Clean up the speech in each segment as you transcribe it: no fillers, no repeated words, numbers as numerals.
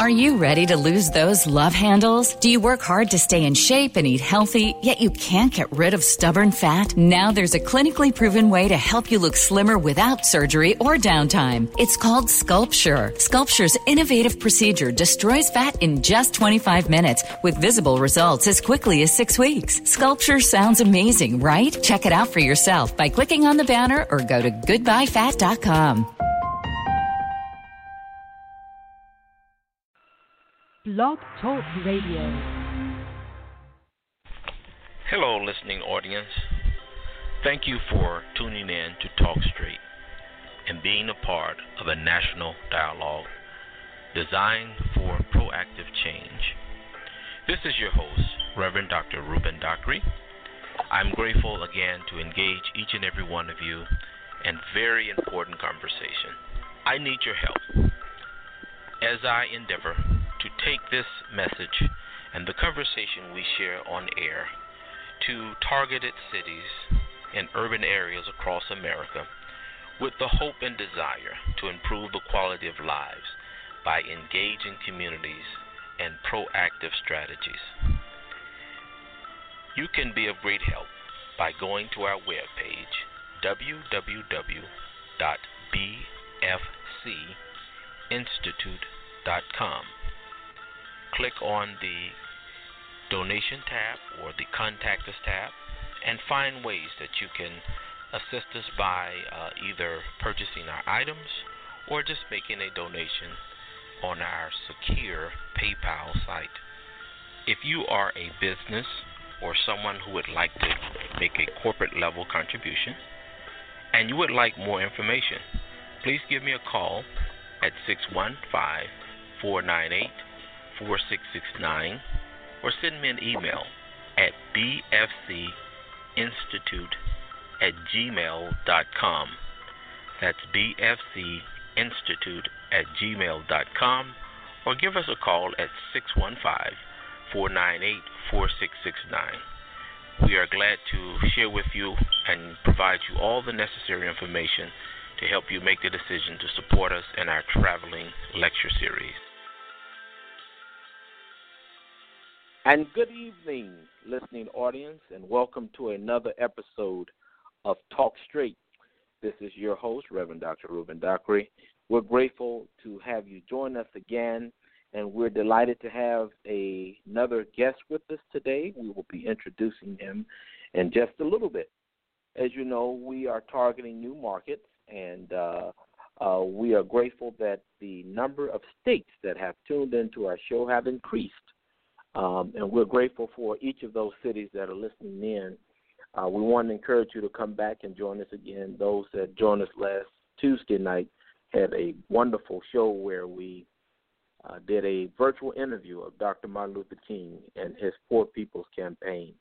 Are you ready to lose those love handles? Do you work hard to stay in shape and eat healthy, yet you can't get rid of stubborn fat? Now there's a clinically proven way to help you look slimmer without surgery or downtime. It's called Sculpture. Sculpture's innovative procedure destroys fat in just 25 minutes with visible results as quickly as 6 weeks. Sculpture sounds amazing, right? Check it out for yourself by clicking on the banner or go to goodbyefat.com. Blog Talk Radio. Hello, listening audience. Thank you for tuning in to Talk Straight and being a part of a national dialogue designed for proactive change. This is your host, Reverend Dr. Ruben Dockery. I'm grateful again to engage each and every one of you in very important conversation. I need your help as I endeavor to take this message and the conversation we share on air to targeted cities and urban areas across America with the hope and desire to improve the quality of lives by engaging communities and proactive strategies. You can be of great help by going to our webpage, www.bfcinstitute.com. Click on the donation tab or the contact us tab and find ways that you can assist us by either purchasing our items or just making a donation on our secure PayPal site. If you are a business or someone who would like to make a corporate level contribution and you would like more information, please give me a call at 615-498-4669 or send me an email at bfcinstitute@gmail.com. That's bfcinstitute@gmail.com, or give us a call at 615-498-4669. We are glad to share with you and provide you all the necessary information to help you make the decision to support us in our traveling lecture series. And good evening, listening audience, and welcome to another episode of Talk Straight. This is your host, Reverend Dr. Ruben Dockery. We're grateful to have you join us again, and we're delighted to have another guest with us today. We will be introducing him in just a little bit. As you know, we are targeting new markets, and we are grateful that the number of states that have tuned into our show have increased. And we're grateful for each of those cities that are listening in. We want to encourage you to come back and join us again. Those that joined us last Tuesday night had a wonderful show where we did a virtual interview of Dr. Martin Luther King and his Poor People's Campaign.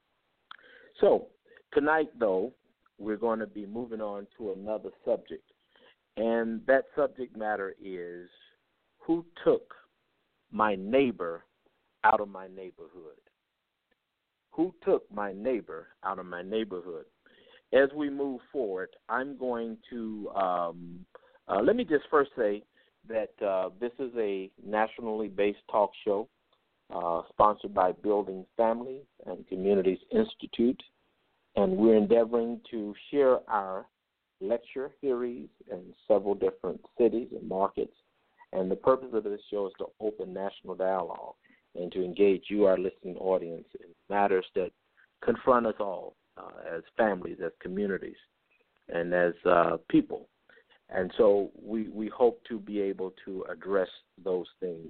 So tonight, though, we're going to be moving on to another subject. And that subject matter is, who took my neighbor out of my neighborhood? Who took my neighbor out of my neighborhood? As we move forward, I'm going to, let me just first say that this is a nationally based talk show sponsored by Building Families and Communities Institute, and we're endeavoring to share our lecture series in several different cities and markets, and the purpose of this show is to open national dialogue and to engage you, our listening audience, in matters that confront us all as families, as communities, and as people. And so we hope to be able to address those things.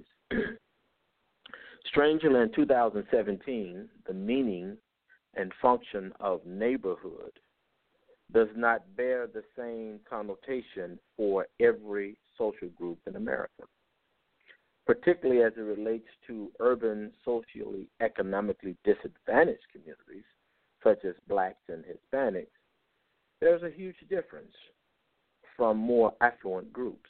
Strangely, in 2017, the meaning and function of neighborhood does not bear the same connotation for every social group in America, particularly as it relates to urban, socially, economically disadvantaged communities, such as blacks and Hispanics. There's a huge difference from more affluent groups.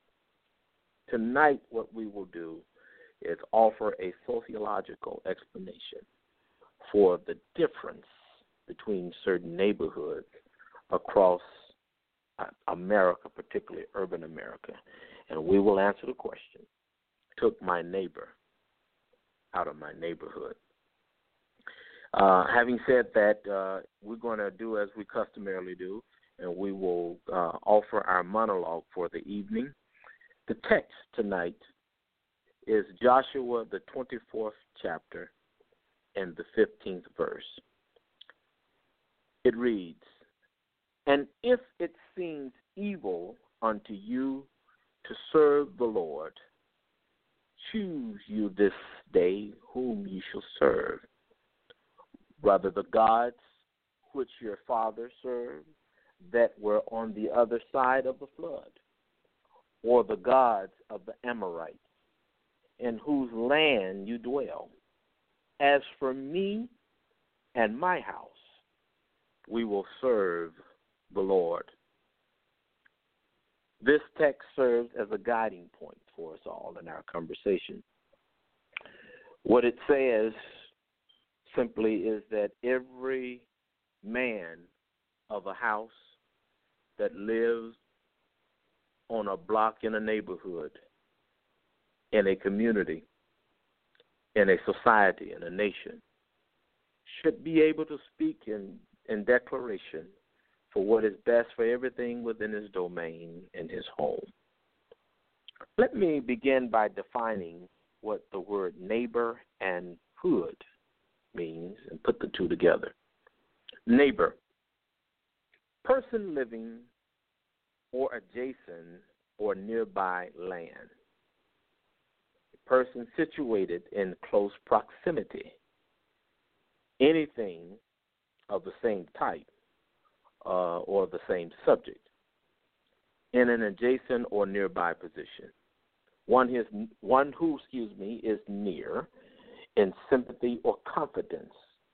Tonight, what we will do is offer a sociological explanation for the difference between certain neighborhoods across America, particularly urban America. And we will answer the question, took my neighbor out of my neighborhood? Having said that, we're going to do as we customarily do, and we will offer our monologue for the evening. The text tonight is Joshua, the 24th chapter, and the 15th verse. It reads, "And if it seems evil unto you to serve the Lord, choose you this day whom ye shall serve, whether the gods which your fathers served that were on the other side of the flood, or the gods of the Amorites, in whose land you dwell. As for me and my house, we will serve the Lord." This text serves as a guiding point for us all in our conversation. What it says simply is that every man of a house that lives on a block in a neighborhood, in a community, in a society, in a nation, should be able to speak in declaration for what is best for everything within his domain and his home. Let me begin by defining what the word neighbor and hood means and put the two together. Neighbor, person living or adjacent or nearby land. A person situated in close proximity. Anything of the same type or the same subject in an adjacent or nearby position. One who is near in sympathy or confidence.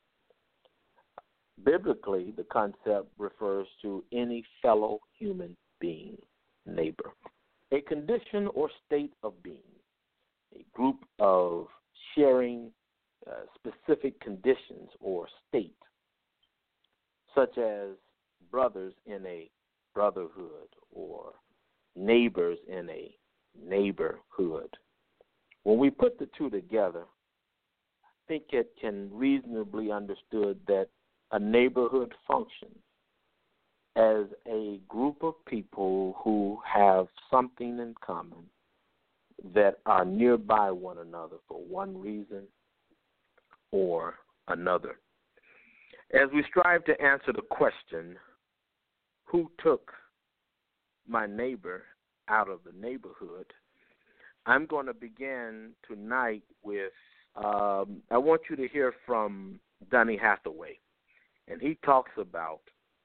Biblically, the concept refers to any fellow human being, neighbor. A condition or state of being, a group of sharing specific conditions or state, such as brothers in a brotherhood or neighbors in a neighborhood. When we put the two together, I think it can reasonably understood that a neighborhood functions as a group of people who have something in common, that are nearby one another for one reason or another. As we strive to answer the question, who took my neighbor out of the neighborhood, I'm going to begin tonight with, I want you to hear from Donny Hathaway, and he talks about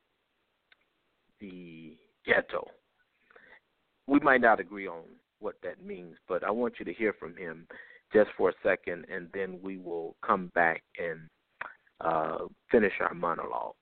the ghetto. We might not agree on what that means, but I want you to hear from him just for a second, and then we will come back and finish our monologue.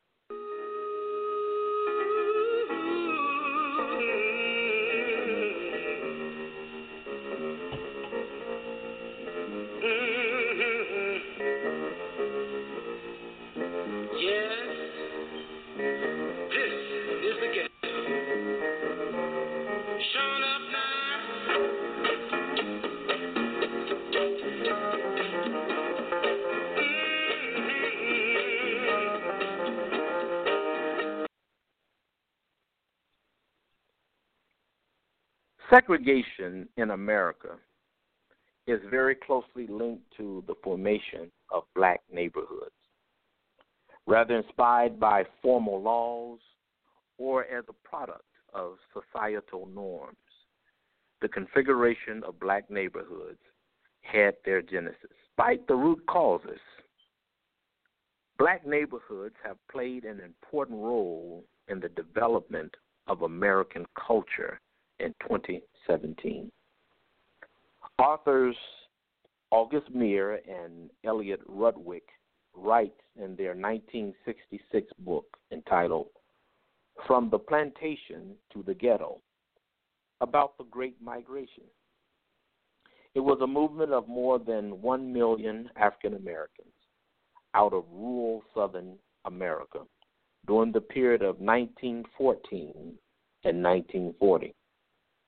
Segregation in America is very closely linked to the formation of black neighborhoods, rather inspired by formal laws or as a product of societal norms. The configuration of black neighborhoods had their genesis. Despite the root causes, black neighborhoods have played an important role in the development of American culture in 2017. Authors August Meir and Elliot Rudwick write in their 1966 book entitled From the Plantation to the Ghetto about the Great Migration. It was a movement of more than 1 million African Americans out of rural Southern America during the period of 1914 and 1940.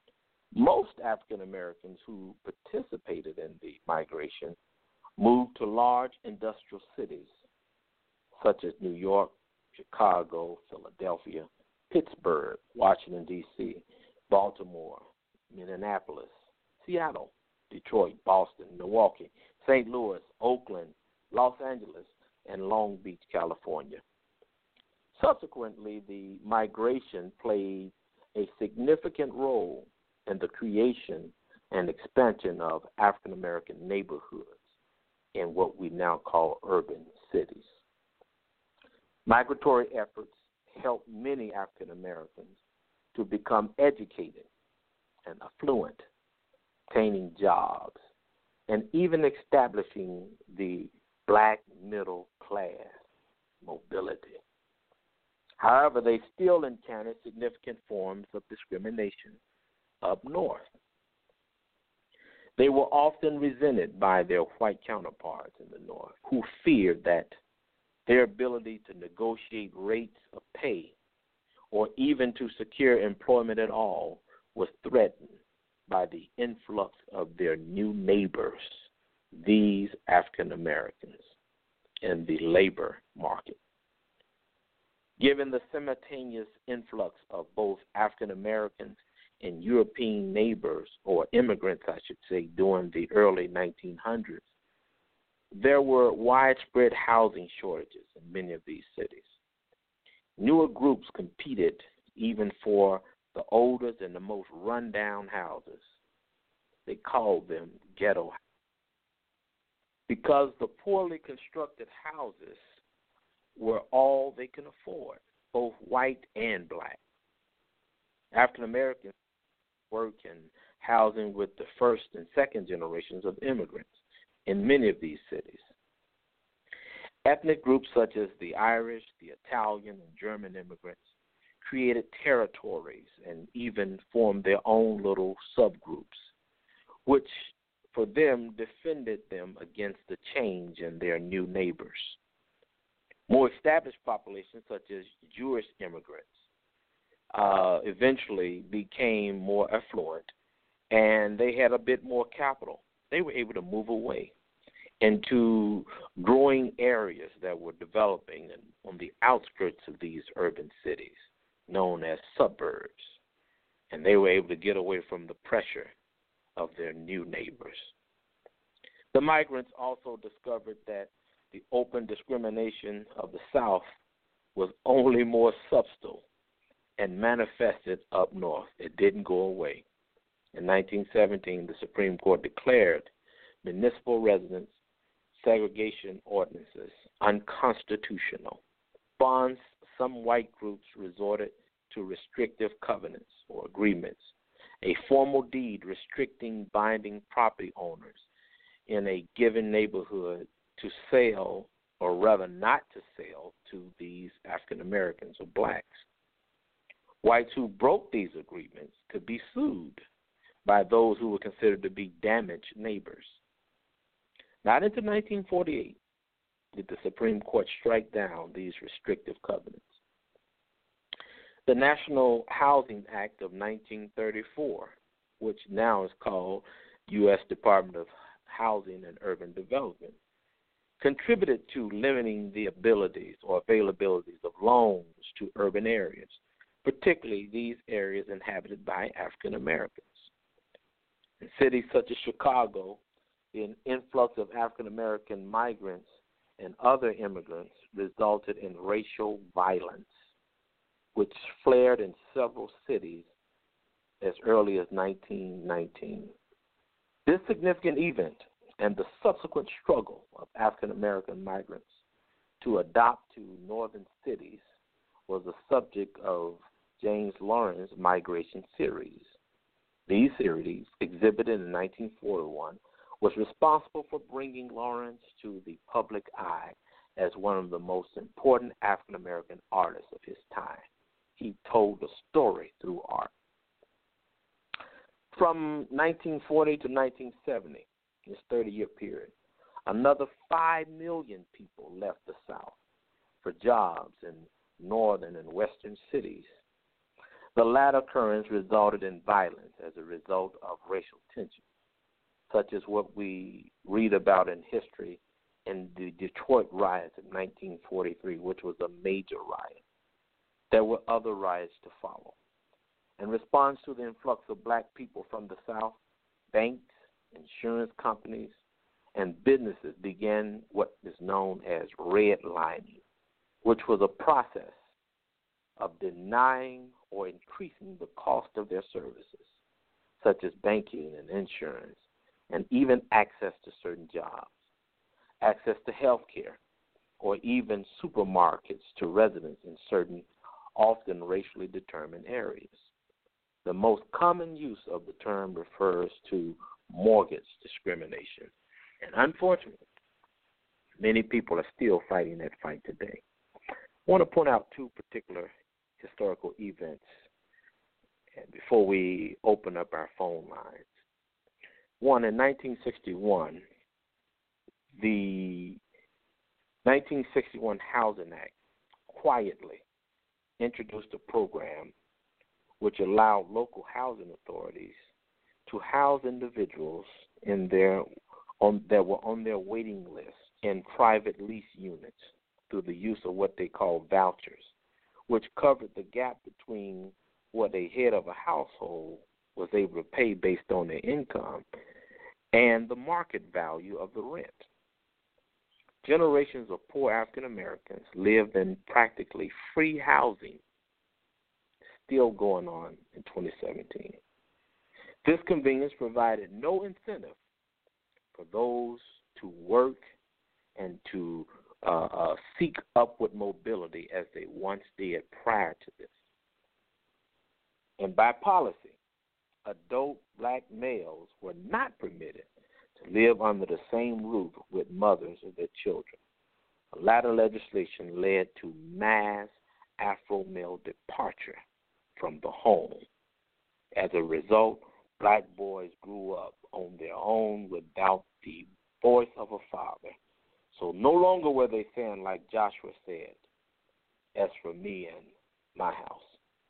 Most African Americans who participated in the migration moved to large industrial cities such as New York, Chicago, Philadelphia, Pittsburgh, Washington, D.C., Baltimore, Minneapolis, Seattle, Detroit, Boston, Milwaukee, St. Louis, Oakland, Los Angeles, and Long Beach, California. Subsequently, the migration played a significant role in the creation and expansion of African American neighborhoods in what we now call urban cities. Migratory efforts helped many African Americans to become educated and affluent, obtaining jobs, and even establishing the black middle class mobility. However, they still encountered significant forms of discrimination up north. They were often resented by their white counterparts in the north, who feared that their ability to negotiate rates of pay or even to secure employment at all was threatened by the influx of their new neighbors, these African Americans, in the labor market. Given the simultaneous influx of both African Americans and European neighbors, or immigrants, I should say, during the early 1900s, there were widespread housing shortages in many of these cities. Newer groups competed even for the oldest and the most run-down houses. They called them ghetto houses. Because the poorly constructed houses were all they can afford, both white and black. African Americans work in housing with the first and second generations of immigrants in many of these cities. Ethnic groups such as the Irish, the Italian, and German immigrants created territories and even formed their own little subgroups, which for them defended them against the change in their new neighbors. More established populations such as Jewish immigrants eventually became more affluent, and they had a bit more capital. They were able to move away into growing areas that were developing on the outskirts of these urban cities, known as suburbs, and they were able to get away from the pressure of their new neighbors. The migrants also discovered that the open discrimination of the South was only more subtle and manifested up north. It didn't go away. In 1917, the Supreme Court declared municipal residence segregation ordinances unconstitutional. Bonds, some white groups resorted to restrictive covenants or agreements, a formal deed restricting binding property owners in a given neighborhood to sell, or rather not to sell, to these African Americans or blacks. Whites who broke these agreements could be sued by those who were considered to be damaged neighbors. Not until 1948 did the Supreme Court strike down these restrictive covenants. The National Housing Act of 1934, which now is called U.S. Department of Housing and Urban Development, contributed to limiting the abilities or availabilities of loans to urban areas, particularly these areas inhabited by African Americans. In cities such as Chicago, the influx of African American migrants and other immigrants resulted in racial violence, which flared in several cities as early as 1919. This significant event and the subsequent struggle of African American migrants to adopt to northern cities was the subject of James Lawrence's migration series. These series, exhibited in 1941, was responsible for bringing Lawrence to the public eye as one of the most important African American artists of his time. He told a story through art. From 1940 to 1970, this 30-year period, another 5 million people left the South for jobs in northern and western cities. The latter occurrence resulted in violence as a result of racial tension, such as what we read about in history in the Detroit riots of 1943, which was a major riot. There were other riots to follow. In response to the influx of black people from the South, banks, insurance companies, and businesses began what is known as redlining, which was a process of denying or increasing the cost of their services, such as banking and insurance, and even access to certain jobs, access to health care, or even supermarkets to residents in certain, often racially determined areas. The most common use of the term refers to mortgage discrimination. And unfortunately, many people are still fighting that fight today. I want to point out two particular historical events before we open up our phone lines. One, in 1961, the 1961 Housing Act quietly introduced a program which allowed local housing authorities to house individuals that were on their waiting list in private lease units through the use of what they call vouchers, which covered the gap between what a head of a household was able to pay based on their income and the market value of the rent. Generations of poor African Americans lived in practically free housing, still going on in 2017. This convenience provided no incentive for those to work and to seek upward mobility as they once did prior to this. And by policy, adult black males were not permitted to live under the same roof with mothers of their children. The latter legislation led to mass Afro-male departure from the home. As a result, black boys grew up on their own without the voice of a father. So no longer were they saying, like Joshua said, as for me and my house.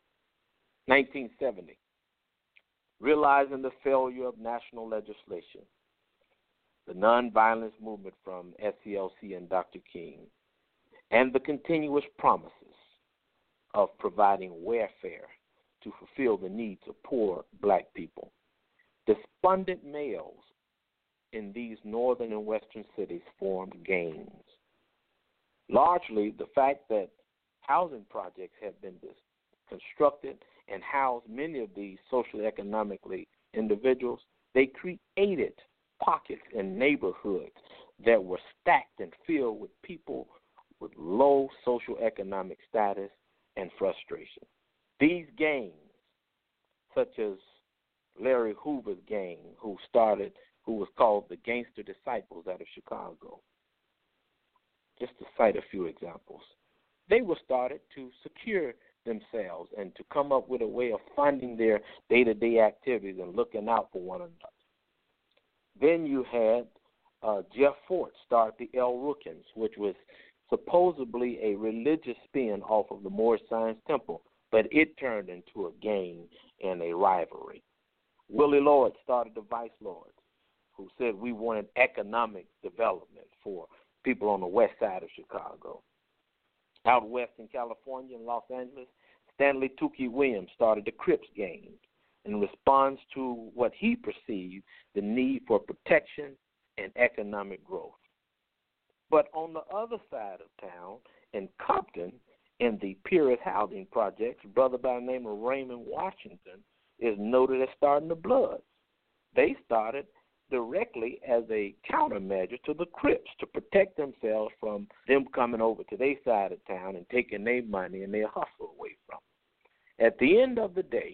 1970, realizing the failure of national legislation, the nonviolence movement from SCLC and Dr. King, and the continuous promises of providing welfare to fulfill the needs of poor black people, despondent males in these northern and western cities formed gangs. Largely, the fact that housing projects have been constructed and housed many of these socially economically individuals, they created pockets in neighborhoods that were stacked and filled with people with low socioeconomic status and frustration. These gangs, such as Larry Hoover's gang, who was called the Gangster Disciples out of Chicago, just to cite a few examples, they were started to secure themselves and to come up with a way of funding their day-to-day activities and looking out for one another. Then you had Jeff Fort start the El Rookins, which was supposedly a religious spin off of the Moorish Science Temple, but it turned into a gang and a rivalry. Willie Lloyd started the Vice Lords, who said we wanted economic development for people on the west side of Chicago. Out west in California and Los Angeles, Stanley Tookie Williams started the Crips gang in response to what he perceived the need for protection and economic growth. But on the other side of town, in Compton, in the Pierce Housing Projects, a brother by the name of Raymond Washington is noted as starting the Bloods. They started directly as a countermeasure to the Crips to protect themselves from them coming over to their side of town and taking their money and their hustle away from them. At the end of the day,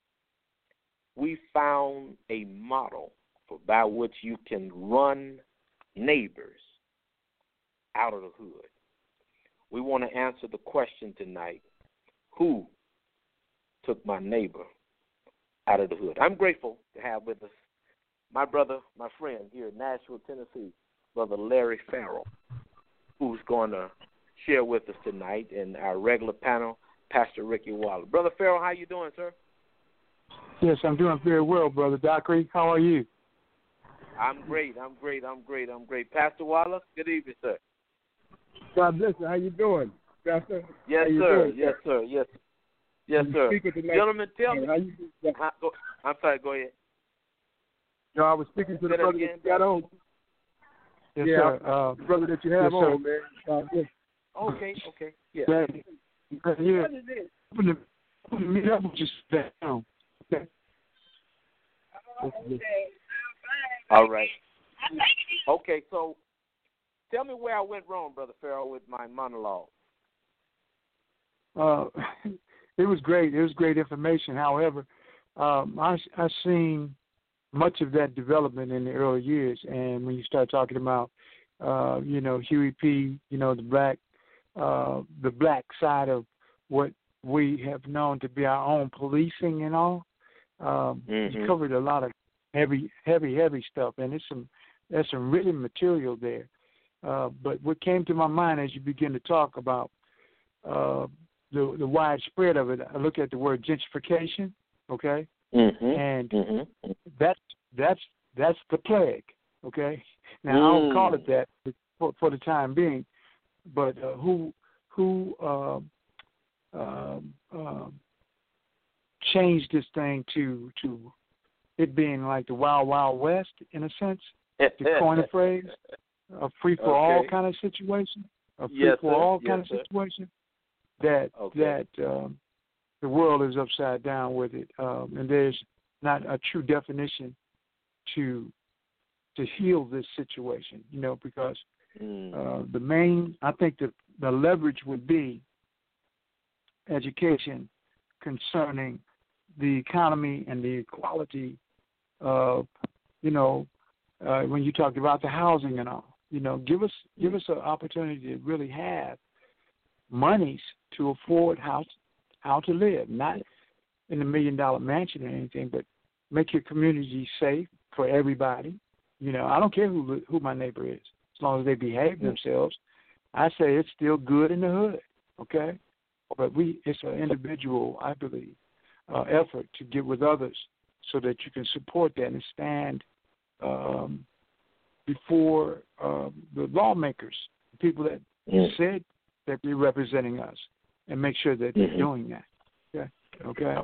we found a model by which you can run neighbors out of the hood. We want to answer the question tonight, who took my neighbor out of the hood? I'm grateful to have with us my brother, my friend here in Nashville, Tennessee, Brother Larry Farrell, who's going to share with us tonight in our regular panel. Pastor Ricky Waller. Brother Farrell, how you doing, sir? Yes, I'm doing very well, Brother Dockery. How are you? I'm great. Pastor Waller, good evening, sir. God bless you. How you doing, Pastor? Yes, sir. Yes, sir. Yes, sir. Gentlemen, tell me. I'm sorry, go ahead. No, I was speaking to the brother that you got on. Yes, sir. Brother that you have on, man. Okay. Yeah. Yeah. Meet up with you down. Okay. All right. Okay, so tell me where I went wrong, Brother Farrell, with my monologue. It was great. It was great information. However, I seen much of that development in the early years, and when you start talking about, Huey P., the black side of what we have known to be our own policing and all, you covered a lot of heavy stuff, and there's some really material there. But what came to my mind as you begin to talk about the widespread of it, I look at the word gentrification, okay, and that's the plague, okay. Now I don't call it that for the time being, but who changed this thing to it being like the Wild Wild West in a sense, to coin a phrase, a free for all kind of situation, a free for all kind of situation. That the world is upside down with it, and there's not a true definition to heal this situation, because the main, I think the leverage would be education concerning the economy and the equality of, when you talked about the housing and all, give us an opportunity to really have monies to afford how to live, not in a $1 million mansion or anything, but make your community safe for everybody. I don't care who my neighbor is, as long as they behave themselves. I say it's still good in the hood, okay? But it's an individual, I believe, effort to get with others so that you can support that and stand before the lawmakers, people that said that they're representing us, and make sure that they're doing that. Okay.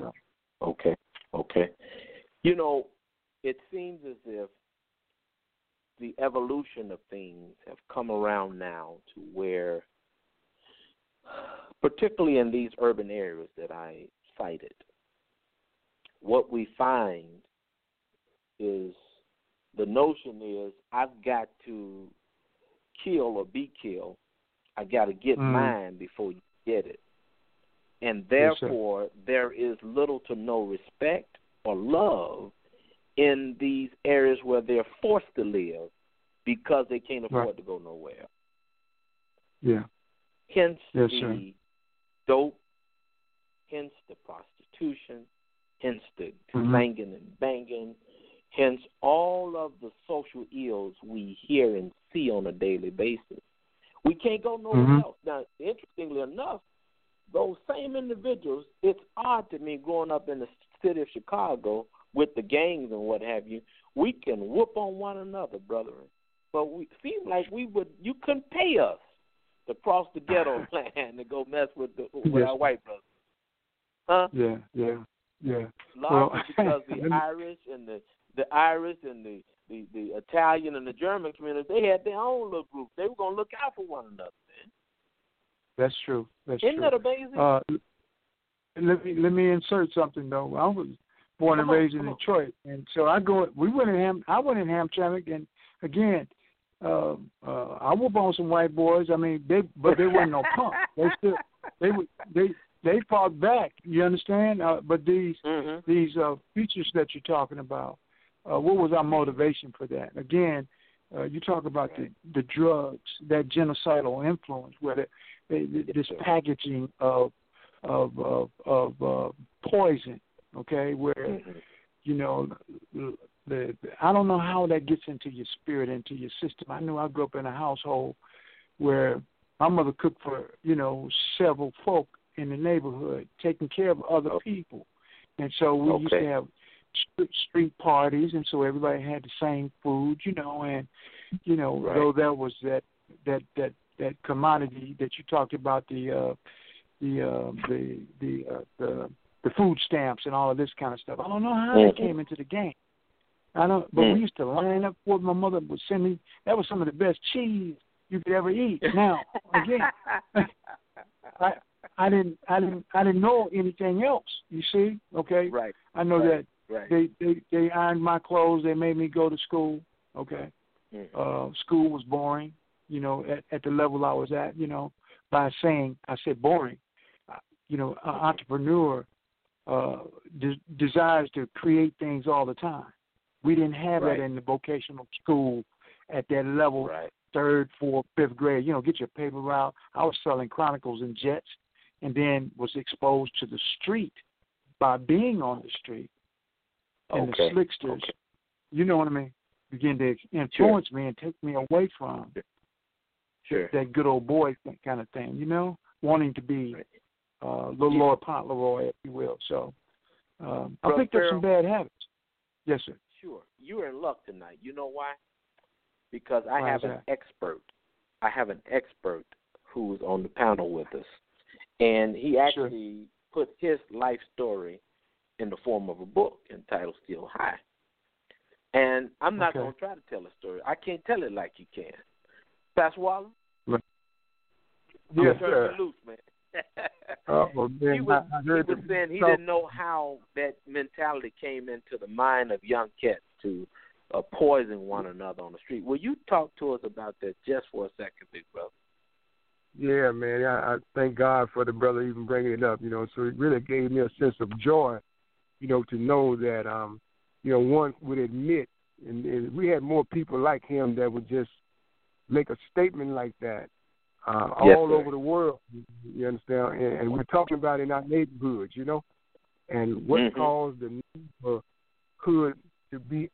It seems as if the evolution of things have come around now to where, particularly in these urban areas that I cited, what we find is the notion is I've got to kill or be killed. I got to get mine before you get it. And therefore, there is little to no respect or love in these areas where they're forced to live because they can't afford to go nowhere. Yeah. Hence the dope, hence the prostitution, hence the banging and banging, hence all of the social ills we hear and see on a daily basis. We can't go nowhere else. Now, interestingly enough, those same individuals, it's odd to me growing up in the city of Chicago with the gangs and what have you, we can whoop on one another, brethren. But we seem like you couldn't pay us to cross the ghetto land and go mess with our white brothers. Huh? Yeah. Largely because the Irish and the Italian and the German communities, they had their own little group. They were going to look out for one another, man. That's true. Isn't that amazing? Let me insert something though. I was born and raised in Detroit, and so I went in Hamtramck, and again, I whoop on some white boys. I mean, they weren't no punk. They fought back. You understand? But these features that you're talking about, what was our motivation for that? Again, you talk about the drugs, that genocidal influence, where this packaging of poison, okay, where I don't know how that gets into your spirit, into your system. I knew I grew up in a household where my mother cooked for several folk in the neighborhood, taking care of other people. And so we used to have street parties, and so everybody had the same food, and though there was that commodity that you talked about, the food stamps and all of this kind of stuff. I don't know how that came into the game. But we used to line up for my mother would send me. That was some of the best cheese you could ever eat. Now, again, I didn't know anything else. You see, okay? Right. I know that they ironed my clothes. They made me go to school. Okay. School was boring. At the level I was at. By saying I said boring. An entrepreneur desires to create things all the time. We didn't have that in the vocational school at that level, 3rd, 4th, 5th grade. Get your paper route. I was selling Chronicles and Jets, and then was exposed to the street by being on the street. And the slicksters, you know what I mean, begin to influence me and take me away from that good old boy kind of thing, wanting to be little Lord Fauntleroy, if you will. So I picked up some bad habits. Yes, sir. Sure. You're in luck tonight. You know why? Because I have an expert. I have an expert who's on the panel with us. And he actually put his life story in the form of a book entitled Still High. And I'm not going to try to tell a story. I can't tell it like you can. Pastor Waller? Yes, sir. Loose, man. Man, he was saying he didn't know how that mentality came into the mind of young cats to poison one another on the street. Will you talk to us about that just for a second, big brother? Yeah, man. I thank God for the brother even bringing it up. So it really gave me a sense of joy, to know that, one would admit, and we had more people like him that would just make a statement like that. All over the world, you understand? And we're talking about in our neighborhoods, and what caused the neighborhood to be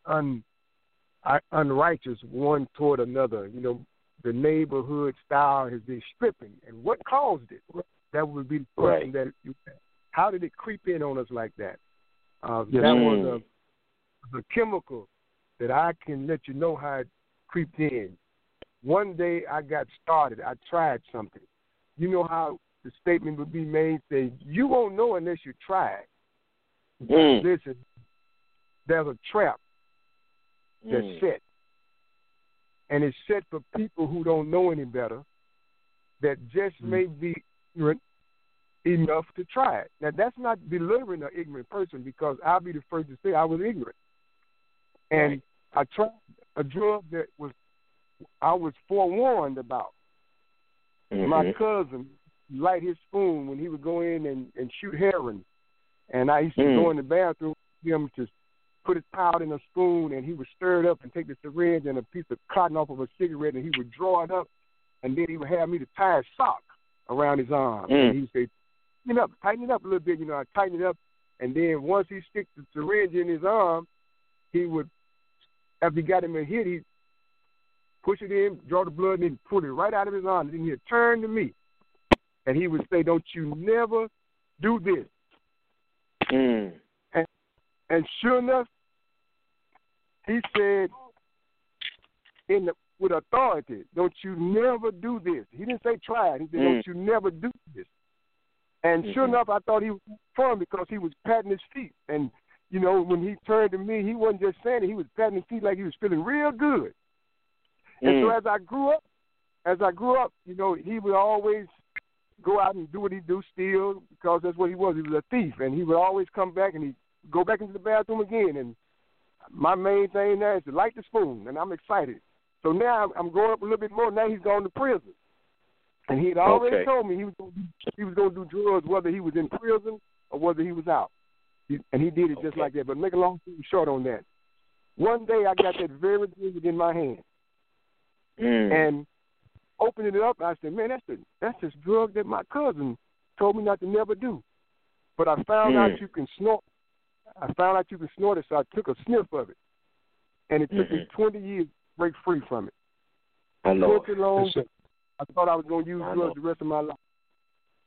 unrighteous one toward another. The neighborhood style has been stripping, and what caused it? That would be the question that how did it creep in on us like that? That was a chemical that I can let you know how it creeped in. One day I got started. I tried something. You know how the statement would be made, say, you won't know unless you try it. Listen, there's a trap that's set. And it's set for people who don't know any better, that just may be ignorant enough to try it. Now, that's not belittling an ignorant person, because I'll be the first to say I was ignorant. And I tried a drug that I was forewarned about. My cousin light his spoon when he would go in and shoot heroin. And I used to go in the bathroom with him to put his powder in a spoon, and he would stir it up and take the syringe and a piece of cotton off of a cigarette, and he would draw it up, and then he would have me to tie a sock around his arm. And he would say, tighten it up a little bit. I tighten it up, and then once he sticks the syringe in his arm, he would, after he got him a hit, he'd push it in, draw the blood, and then pull it right out of his arm. And then he'd turn to me, and he would say, don't you never do this. And sure enough, he said, with authority, don't you never do this. He didn't say try it. He said, don't you never do this. And sure enough, I thought he was fun, because he was patting his feet. And, when he turned to me, he wasn't just saying it. He was patting his feet like he was feeling real good. And so as I grew up, he would always go out and do what he do, steal, because that's what he was. He was a thief. And he would always come back, and he'd go back into the bathroom again. And my main thing now is to light the spoon, and I'm excited. So now I'm growing up a little bit more. Now he's gone to prison. And he had already told me he was going to do drugs, whether he was in prison or whether he was out. And he did it just like that. But make a long story short on that, one day I got that very drug in my hand. And opening it up, I said, man, that's this drug that my cousin told me not to never do. But I found out you can snort. I found out you can snort it, so I took a sniff of it. And it took me 20 years to break free from it. I know. I thought I was going to use drugs the rest of my life.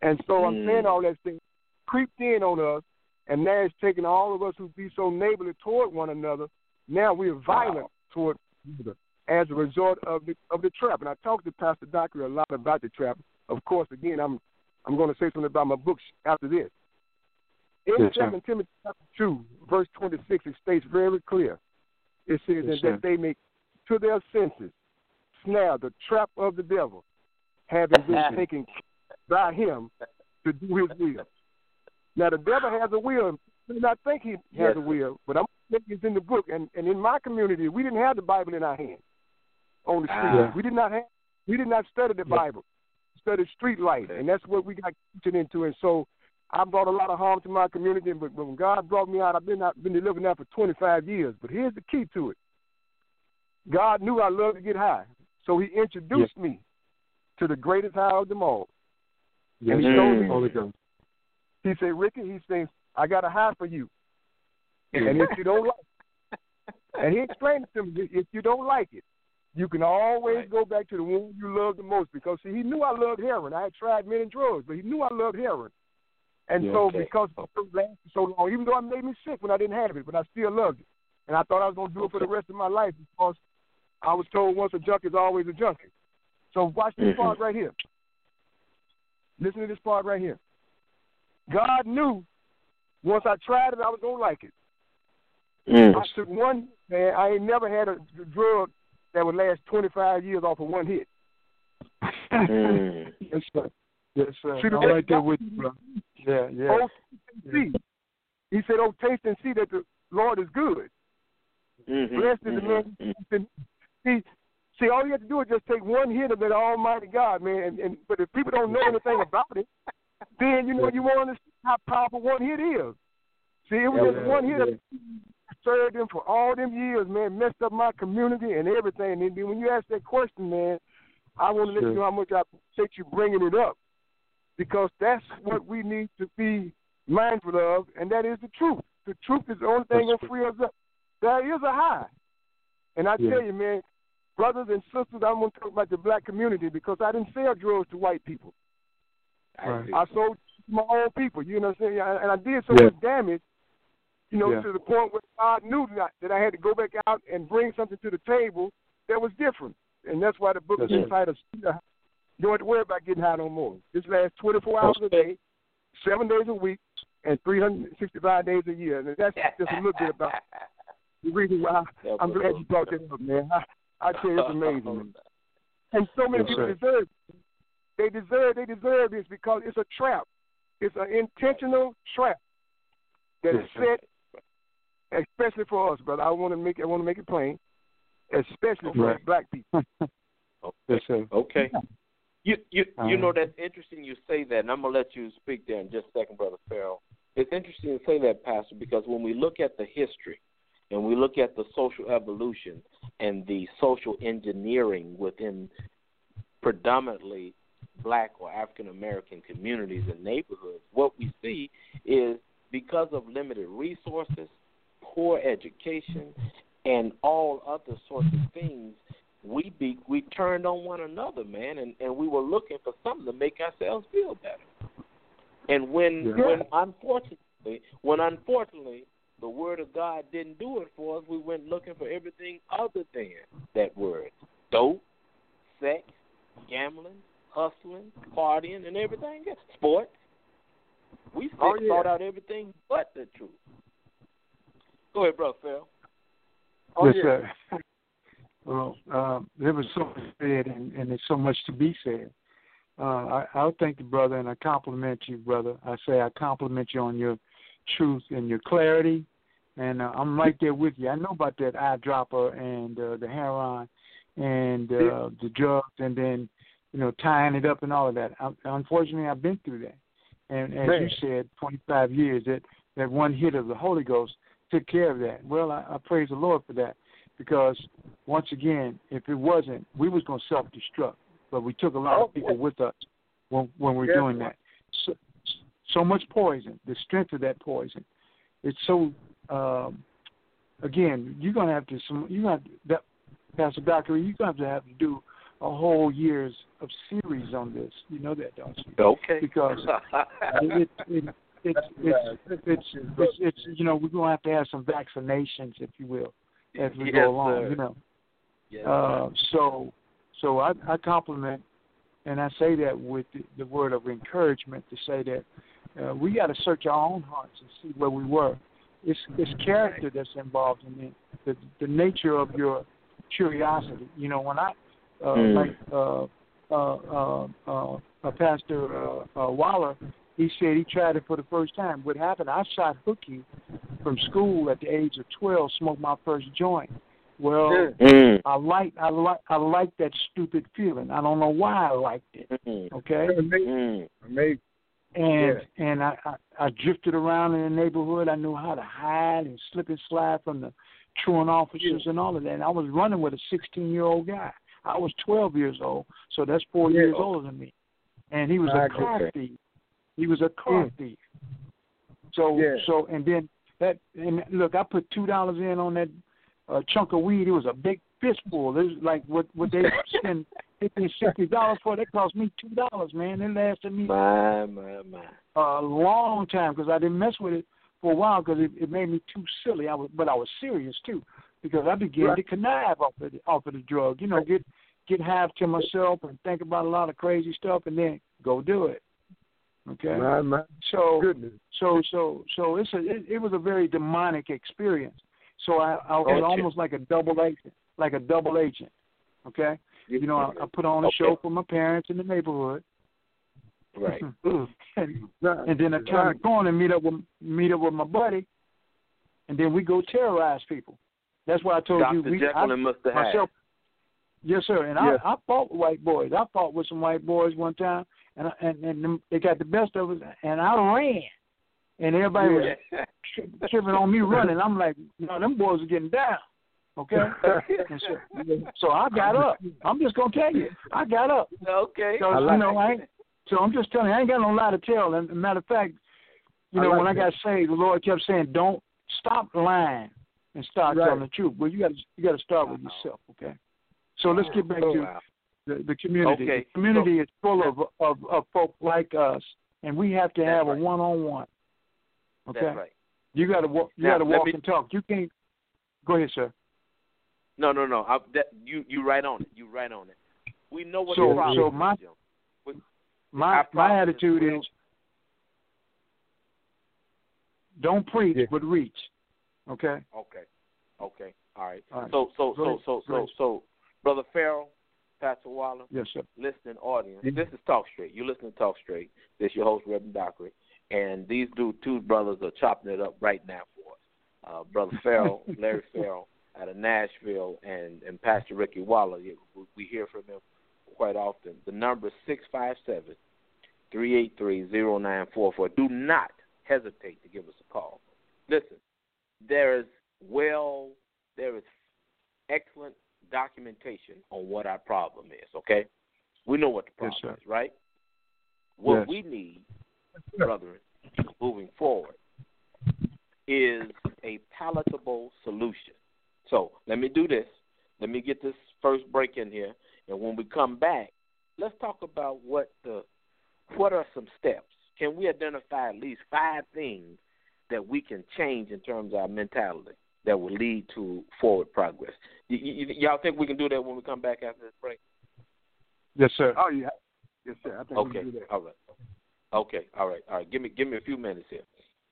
And so I'm saying all that thing creeped in on us, and now it's taking all of us who be so neighborly toward one another. Now we're violent toward each other as a result of the trap. And I talked to Pastor Dockery a lot about the trap. Of course, again, I'm going to say something about my books after this. In 2 Timothy chapter 2, verse 26, it states very clear. It says that they may, to their senses, snare the trap of the devil, having been taken by him to do his will. Now, the devil has a will. I do not think he has a will, but I'm saying it's in the book. And in my community, we didn't have the Bible in our hand on the street. We did not study the Bible. Study street life, and that's what we got teaching into. And so I brought a lot of harm to my community, but when God brought me out, I've been delivering now for 25 years. But here's the key to it. God knew I loved to get high, so he introduced me to the greatest high of them all. And he told me, he said, Ricky, he says, I got a high for you. And if you don't like it, and he explained it to me, if you don't like it, you can always go back to the one you love the most, because, see, he knew I loved heroin. I had tried many drugs, but he knew I loved heroin. And because it lasted so long, even though it made me sick when I didn't have it, but I still loved it. And I thought I was going to do it for the rest of my life, because I was told once a junkie is always a junkie. So watch this part right here. Listen to this part right here. God knew once I tried it, I was going to like it. I took one, man, I ain't never had a drug that would last 25 years off of one hit. Yes, sir. Yes, sir. I'm right there with you, bro. Yeah. Oh, see. He said, oh, taste and see that the Lord is good. Blessed is the man. See, all you have to do is just take one hit of that Almighty God, man. But if people don't know anything about it, then, you won't understand how powerful one hit is. See, it was just one hit that served them for all them years, man, messed up my community and everything. And then when you ask that question, man, I want to let you know how much I appreciate you bringing it up, because that's what we need to be mindful of, and that is the truth. The truth is the only thing that will free us up. There is a high. And I tell you, man, brothers and sisters, I'm going to talk about the black community, because I didn't sell drugs to white people. I sold to my own people, you know what I'm saying? And I did so much damage, to the point where God knew that I had to go back out and bring something to the table that was different. And that's why the book is entitled, You Don't Have to Worry About Getting High No More. This lasts 24 hours a day, 7 days a week, and 365 days a year. And that's just a little bit about the reason why I'm glad you brought that up, man. I tell you, it's amazing, man. And so many people deserve it. They deserve this, because it's a trap. It's an intentional trap that is set, especially for us, brother. I want to make it plain, especially for black people. Okay. You know, that's interesting you say that, and I'm gonna let you speak there in just a second, Brother Farrell. It's interesting to say that, Pastor, because when we look at the history and we look at the social evolution and the social engineering within predominantly black or African American communities and neighborhoods, what we see is, because of limited resources, poor education, and all other sorts of things, we turned on one another, man, and we were looking for something to make ourselves feel better. And when unfortunately the word of God didn't do it for us, we went looking for everything other than that word: dope, sex, gambling, hustling, partying, and everything else. Sport. We sought out everything but the truth. Go ahead, Brother Phil. Sir. Well, there was so much said, and there's so much to be said. I'll thank the brother, and I compliment you, brother. I compliment you on your truth and your clarity, and I'm right there with you. I know about that eyedropper and the heroin and the drugs, and then tying it up and all of that. Unfortunately, I've been through that. And as you said, 25 years, that one hit of the Holy Ghost took care of that. Well, I praise the Lord for that, because, once again, if it wasn't, we was going to self-destruct. But we took a lot of people with us when we're doing that. So much poison, the strength of that poison. It's so, again, you're going to have to, Pastor Dockery, you're going to have to do a whole year's of series on this. You know that, don't you? Okay. Because it's you know, we're gonna have to have some vaccinations, if you will, as we go along. Sir. You know. Yes, So I compliment, and I say that with the word of encouragement to say that we got to search our own hearts and see where we were. It's character that's involved in it, the nature of your curiosity. You know, when I Pastor Waller, he said he tried it for the first time. What happened? I shot hooky from school at the age of 12, smoked my first joint. Well, I like that stupid feeling. I don't know why I liked it. Okay. Amazing. And I drifted around in the neighborhood. I knew how to hide and slip and slide from the truant officers and all of that. And I was running with a 16-year-old guy. I was 12 years old, so that's 4 years older than me. And he was a car thief. He was a car thief. So and then that, and look, I put $2 in on that chunk of weed. It was a big fistful. It was like what they spend $50-$60 for. That cost me $2, man. It lasted me a long time because I didn't mess with it for a while because it made me too silly. But I was serious too because I began to connive off of the drug. You know, get high to myself and think about a lot of crazy stuff and then go do it. Okay. So it was a very demonic experience. So I was almost like a double agent. Okay. You know, I put on a show for my parents in the neighborhood. Right. and then I turn the corner and meet up with my buddy, and then we go terrorize people. That's why I told Dr. you. Jekyll and Mr. Hyde. Yes, sir. And I fought with white boys. I fought with some white boys one time, and they got the best of us, and I ran. And everybody was tripping on me running. I'm like, no, them boys are getting down. Okay? And so I got up. I'm just going to tell you. I got up. Okay. So, so I'm just telling you, I ain't got no lie to tell. And matter of fact, when I got saved, the Lord kept saying, don't stop lying and start telling the truth. Well, you got to start with yourself, okay? So let's get back to the community. Okay. The community is full of folk like us, and we have to have a one-on-one. Okay. That's right. You got to walk. And talk. You can't. Go ahead, sir. No. You right on it. You right on it. We know what the problem is. My attitude is don't preach, but reach. Okay. Okay. All right. So, Brother Farrell, Pastor Waller, yes, sir. Listening audience. This is Talk Straight. You listen to Talk Straight. This is your host, Reverend Dockery. And these two brothers are chopping it up right now for us. Brother Farrell, Larry Farrell, out of Nashville, and Pastor Ricky Waller. We hear from them quite often. The number is 657-383-0944. Do not hesitate to give us a call. Listen, there is excellent documentation on what our problem is, okay? We know what the problem is, right? What we need, brethren, moving forward, is a palatable solution. So let me do this. Let me get this first break in here, and when we come back, let's talk about what are some steps. Can we identify at least 5 things that we can change in terms of our mentality that will lead to forward progress? Y'all think we can do that when we come back after this break? Yes, sir. Oh, yeah. Yes, sir. I think we can do that. All right. Okay. All right. Give me a few minutes here.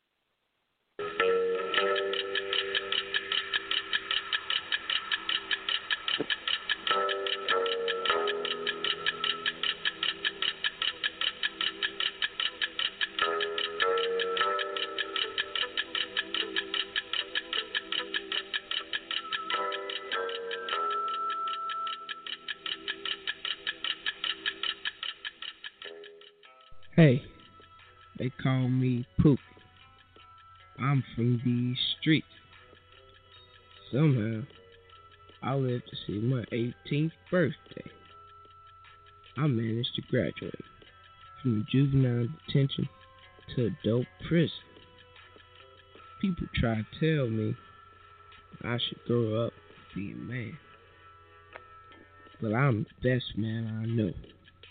Hey, they call me Poop. I'm from these streets. Somehow, I lived to see my 18th birthday. I managed to graduate from juvenile detention to adult prison. People try to tell me I should grow up and be a man. But I'm the best man I know.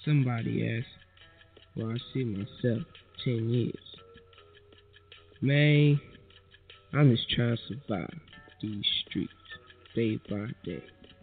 Somebody asked where I see myself 10 years. Man, I'm just trying to survive these streets day by day.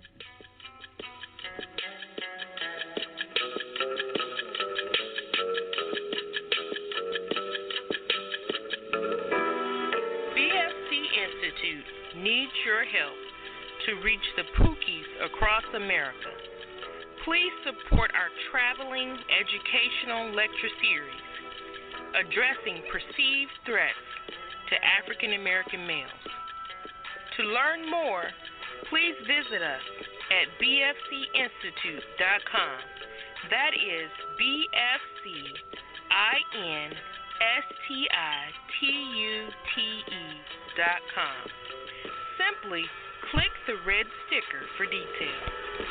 Needs your help to reach the Pookies across America. Please support our traveling educational lecture series addressing perceived threats to African American males. To learn more, please visit us at bfcinstitute.com. That is bfcinstitute.com. Simply click the red sticker for details.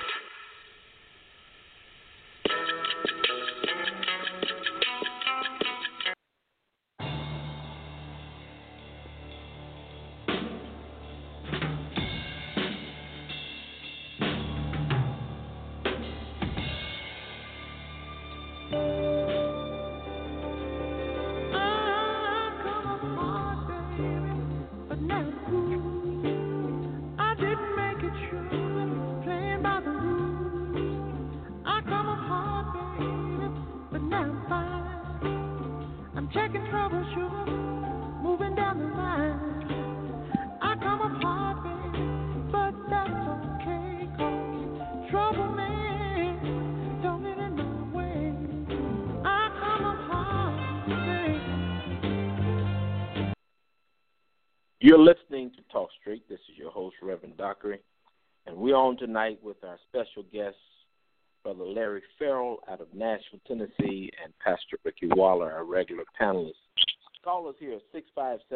You're listening to Talk Straight. This is your host, Reverend Dockery, and we're on tonight with our special guests, Brother Larry Farrell out of Nashville, Tennessee, and Pastor Ricky Waller, our regular panelist. Call us here at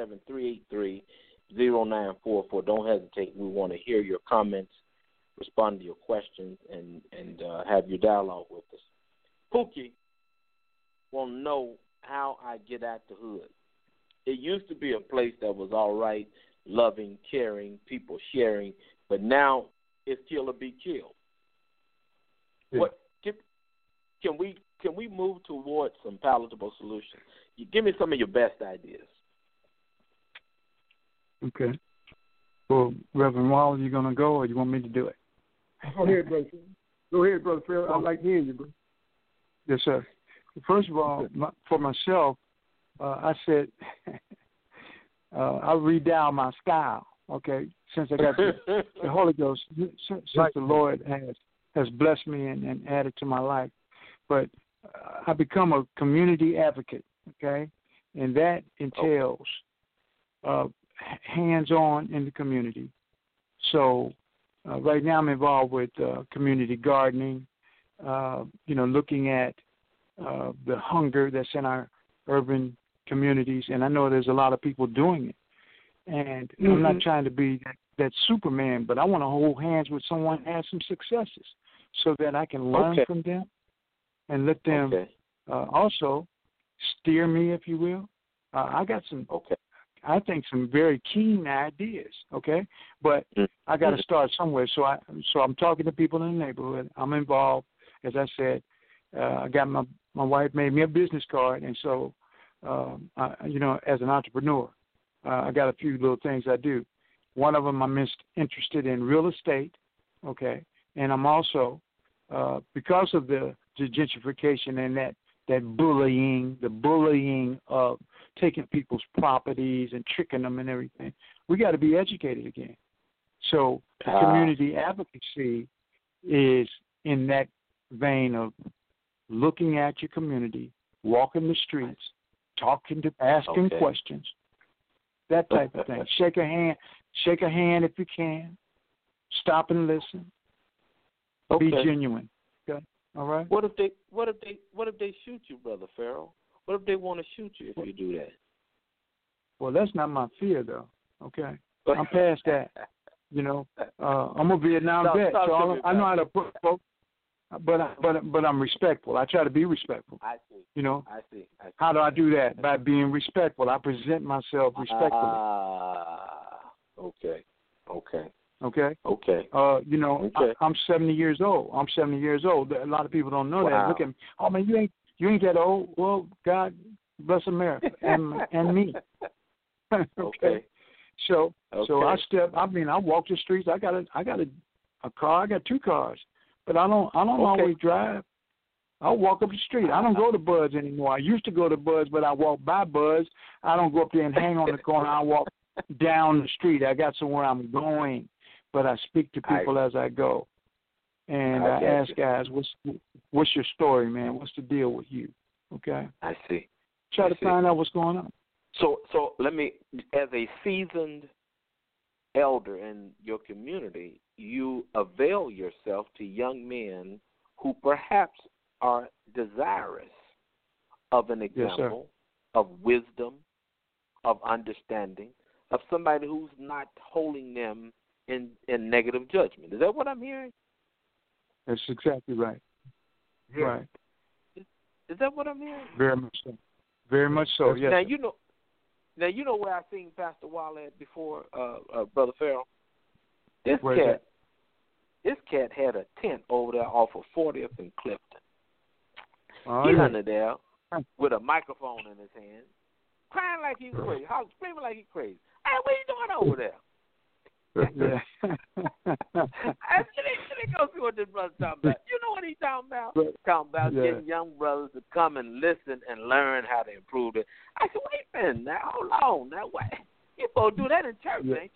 657-383-0944. Don't hesitate. We want to hear your comments, respond to your questions, and have your dialogue with us. Pookie want to know how I get at the hood. It used to be a place that was all right, loving, caring, people sharing, but now it's kill or be killed. Yeah. What can we move towards some palatable solutions? You give me some of your best ideas. Okay. Well, Reverend Waller, you gonna go, or you want me to do it? Go ahead, brother. Go ahead, brother Phil. I like hearing you, bro. Yes, sir. First of all, for myself, I said I redown my style, okay, since I got the Holy Ghost, since the Lord has blessed me and added to my life. But I become a community advocate, okay, and that entails hands-on in the community. So right now I'm involved with community gardening, looking at the hunger that's in our urban communities, and I know there's a lot of people doing it. And I'm not trying to be that Superman, but I want to hold hands with someone who has some successes so that I can learn from them and let them also steer me, if you will. I got some, I think, some very keen ideas, okay? But I got to start somewhere. So I'm talking to people in the neighborhood. I'm involved. As I said, I got my wife made me a business card, and so as an entrepreneur, I got a few little things I do. One of them, I'm interested in real estate, okay, and I'm also, because of the gentrification and that bullying, the bullying of taking people's properties and tricking them and everything, we got to be educated again. So community advocacy is in that vein of looking at your community, walking the streets, asking questions, that type of thing. Shake a hand if you can. Stop and listen. Be genuine. Okay, all right. What if they shoot you, Brother Farrell? What if they want to shoot you if you do that? Well, that's not my fear, though. Okay, I'm past that. I'm a Vietnam vet, so I know how to put folks. But I'm respectful. I try to be respectful. I see. I see. How do I do that? By being respectful. I present myself respectfully. Okay. Okay. Okay. Okay. I'm 70 years old. I'm 70 years old. A lot of people don't know that. Look at me. Oh man, you ain't that old. Well, God bless America and me. Okay. So I walk the streets. I got a car. I got 2 cars, but I don't always drive. I walk up the street. I don't go to Bud's anymore. I used to go to Bud's, but I walk by Bud's. I don't go up there and hang on the corner. I walk down the street. I got somewhere I'm going, but I speak to people as I go, and I ask guys, "What's your story, man? What's the deal with you?" Okay. I see. Try to find out what's going on. So let me, as a seasoned elder in your community, you avail yourself to young men who perhaps are desirous of an example of wisdom, of understanding, of somebody who's not holding them in negative judgment. Is that what I'm hearing? That's exactly right. Yeah. Right. Is that what I'm hearing? Very much so. Very much so. Yes. Now you know where I seen Pastor Wall at before, Brother Farrell. This cat had a tent over there off of 40th and Clifton. He's under there with a microphone in his hand, crying like he's crazy, screaming like he's crazy. Hey, what are you doing over there? I should go see what this brother's talking about. You know what he's talking about? He's talking about getting young brothers to come and listen and learn how to improve it. I said, wait a minute now, hold on now. What? You're supposed to do that in church, ain't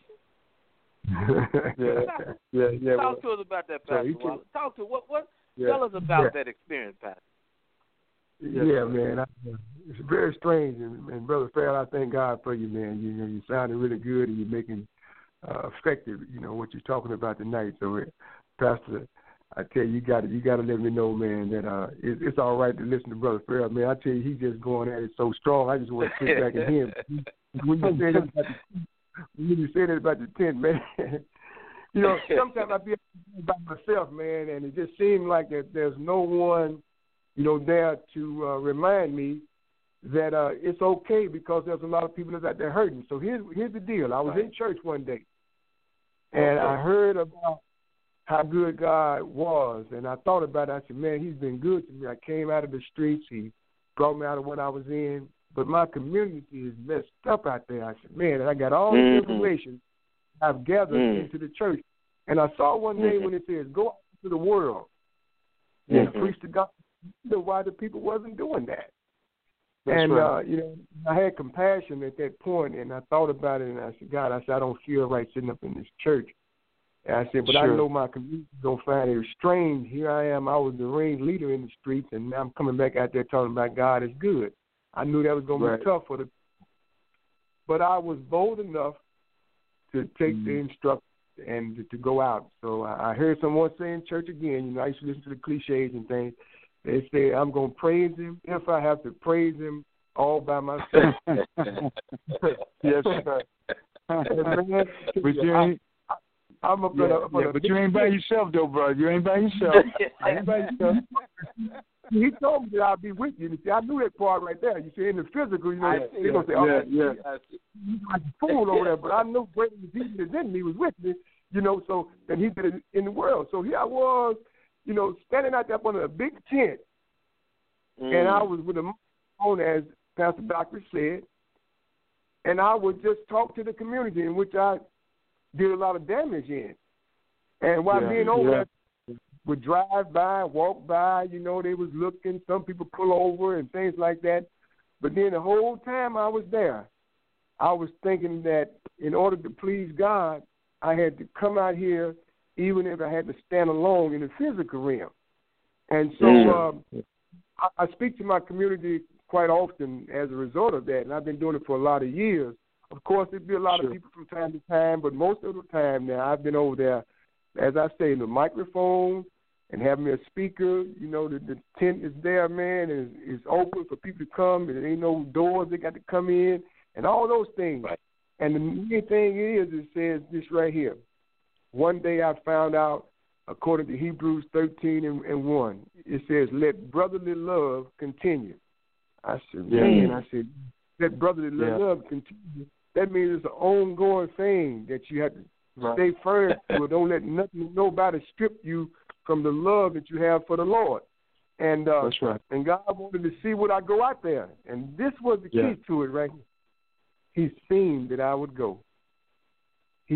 you? Talk to us about that, Pastor Wallace. Talk to tell us about that experience, Pastor. Yeah, man. It's very strange, and Brother Farrell, I thank God for you, man. You sounding really good, and you're making effective, what you're talking about tonight. So, Pastor, I tell you, you got to let me know, man, that it's all right to listen to Brother Farrell, man. I tell you, he's just going at it so strong. I just want to sit back and hear him. When you say that about the tent, man, sometimes I be by myself, man, and it just seems like that there's no one, there to remind me that it's okay, because there's a lot of people that's out there hurting. So here's the deal. I was in church one day, and I heard about how good God was, and I thought about it. I said, man, he's been good to me. I came out of the streets. He brought me out of what I was in. But my community is messed up out there. I said, man, and I got all this information I've gathered into the church. And I saw one day when it says, go out to the world and preach the gospel. Why the people wasn't doing that. That's right. I had compassion at that point, and I thought about it, and I said, God, I don't feel right sitting up in this church. And I said, but I know my community going to find it strange. Here I am. I was the ring leader in the streets, and now I'm coming back out there talking about God is good. I knew that was going to be tough for but I was bold enough to take the instruction and to go out. So I heard someone say in church again, I used to listen to the cliches and things. They say, I'm going to praise him if I have to praise him all by myself. Yes, sir. But you ain't by yourself, though, brother. You ain't by yourself. I ain't by yourself. He told me that I'll be with you. And see, I knew that part right there. You see, in the physical, they're going to say, you're like a fool over there. But I knew greater Jesus in me was with me, so that he did it in the world. So here I was, standing out there under a big tent, and I was with a microphone, as Pastor Doctor said, and I would just talk to the community, in which I did a lot of damage in. And while being over there, would drive by, walk by, they was looking, some people pull over and things like that. But then the whole time I was there, I was thinking that in order to please God, I had to come out here, even if I had to stand alone in the physical realm. And so I speak to my community quite often as a result of that, and I've been doing it for a lot of years. Of course, there'd be a lot of people from time to time, but most of the time now I've been over there, as I say, in the microphone and having me a speaker. The tent is there, man, and it's open for people to come, and there ain't no doors they got to come in, and all those things. Right. And the main thing is, it says this right here. One day I found out, according to Hebrews 13:1, it says, let brotherly love continue. I said, let brotherly love continue. That means it's an ongoing thing that you have to Stay firm. Don't let nobody strip you from the love that you have for the Lord. And that's right. And God wanted to see would I go out there, and this was the key to it right here. He seen that I would go. He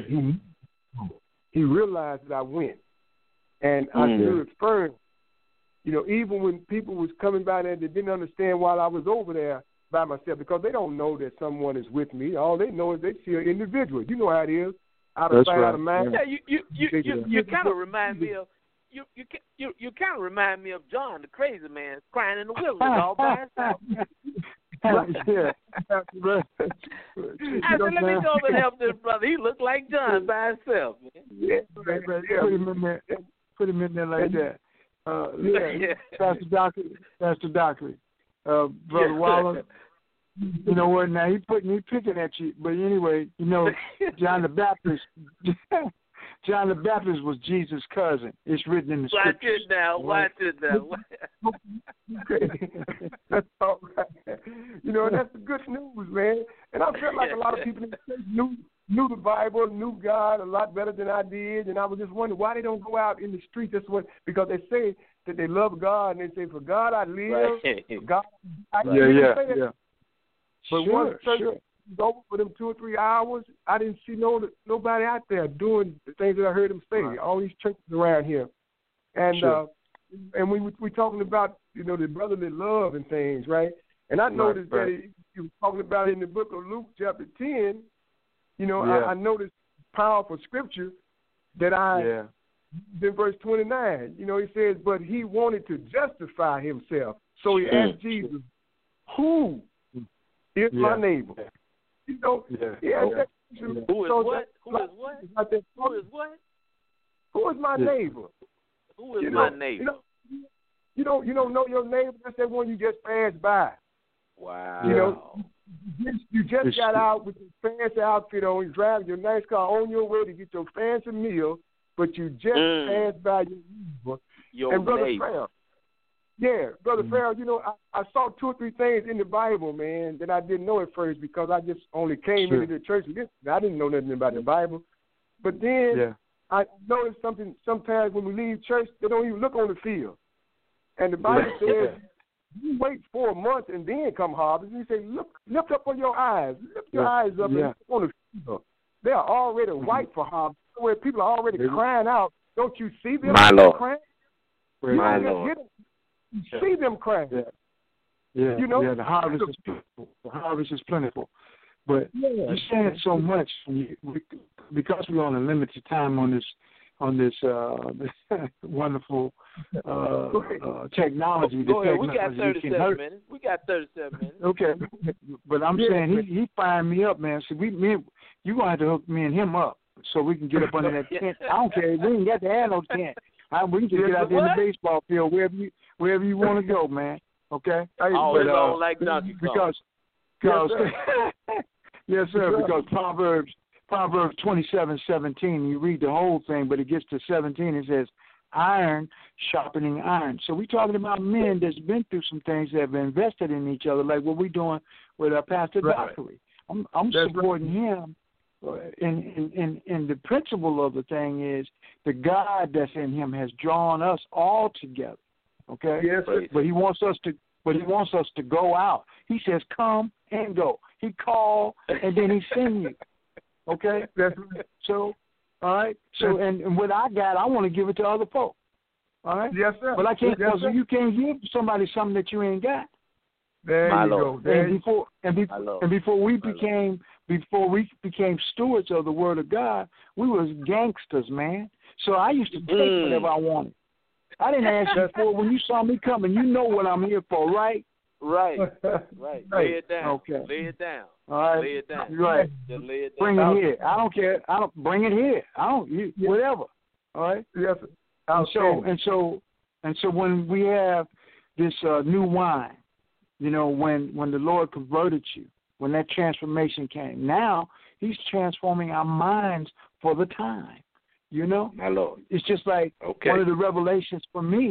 realized that I went, and I stood firm. You know, even when people was coming by there, they didn't understand why I was over there by myself, because they don't know that someone is with me. All they know is they see an individual. You know how it is, out of sight, out of mind. Yeah, you kind of remind me of you kind of remind me of John, the crazy man, crying in the wilderness all by himself. Yeah. I said, let me go over and help this brother. He looked like John by himself, man. Yeah. Put him in there like that. Pastor Dockery, Brother Wallace. You know what? Now he picking at you, but anyway, you know, John the Baptist. John the Baptist was Jesus' cousin. It's written in the scriptures. Watch it now. That's all right. You know, that's the good news, man. And I felt like a lot of people in the church knew the Bible, knew God a lot better than I did, and I was just wondering why they don't go out in the street. Because they say that they love God, and they say, "For God I live, for God I live." But once church was over for them 2 or 3 hours, I didn't see nobody out there doing the things that I heard them say. Right. All these churches around here, and we talking about, you know, the brotherly love and things, right? And I noticed that you were talking about in the book of Luke chapter 10. You know, I noticed powerful scripture that in verse 29. You know, he says, but he wanted to justify himself, so he asked Jesus, "Who is my neighbor?" You know, Who is what? Who is what? Who is my neighbor? Who is my neighbor? You don't know your neighbor. That's that one you just passed by. Wow. You know, you just got out with your fancy outfit on, you driving your nice car on your way to get your fancy meal, but you just passed by your neighbor. Brother Farrell, you know, I saw 2 or 3 things in the Bible, man, that I didn't know at first because I just only came into the church. I didn't know nothing about the Bible. But then I noticed something. Sometimes when we leave church, they don't even look on the field. And the Bible says, you wait 4 months and then come harvest. And he says, lift up on your eyes. Lift your eyes up and look on the field. They are already white for harvest. Where people are already crying out. Don't you see them crying? My Lord. You see them crying. You know? The harvest is plentiful. The harvest is plentiful. But you're saying so much because we're on a limited time on this wonderful technology. Go ahead. We got 37 minutes. Okay, but I'm saying he fired me up, man. So you gonna have to hook me and him up so we can get up under that tent. I don't care. We ain't got to have no tent. We can just get out there in the baseball field wherever you want to go, man. Okay. All like Donkey Kong. Because yes, sir. Because Proverbs 27:17. You read the whole thing, but it gets to 17. It says, "Iron sharpening iron." So we're talking about men that's been through some things that have invested in each other, like what we're doing with Pastor Dockery. I'm supporting him. And the principle of the thing is the God that's in him has drawn us all together. Okay? Yes, but he wants us to go out. He says, "Come and go." He called and then he send you. Okay? So, all right. So and what I got, I want to give it to other folk. All right? Yes, sir. But I can't you can't give somebody something that you ain't got. There you go. And before we became stewards of the Word of God, we was gangsters, man. So I used to take whatever I wanted. I didn't ask you for it. When you saw me coming, you know what I'm here for, right? Right. Lay it down. Okay. Lay it down. All right. Lay it down. Right. Just lay it down. Bring it here. I don't care. Bring it here. Whatever. All right. Yes. And so when we have this new wine, you know, when the Lord converted you, when that transformation came, now He's transforming our minds for the time. You know, my Lord. It's just like one of the revelations for me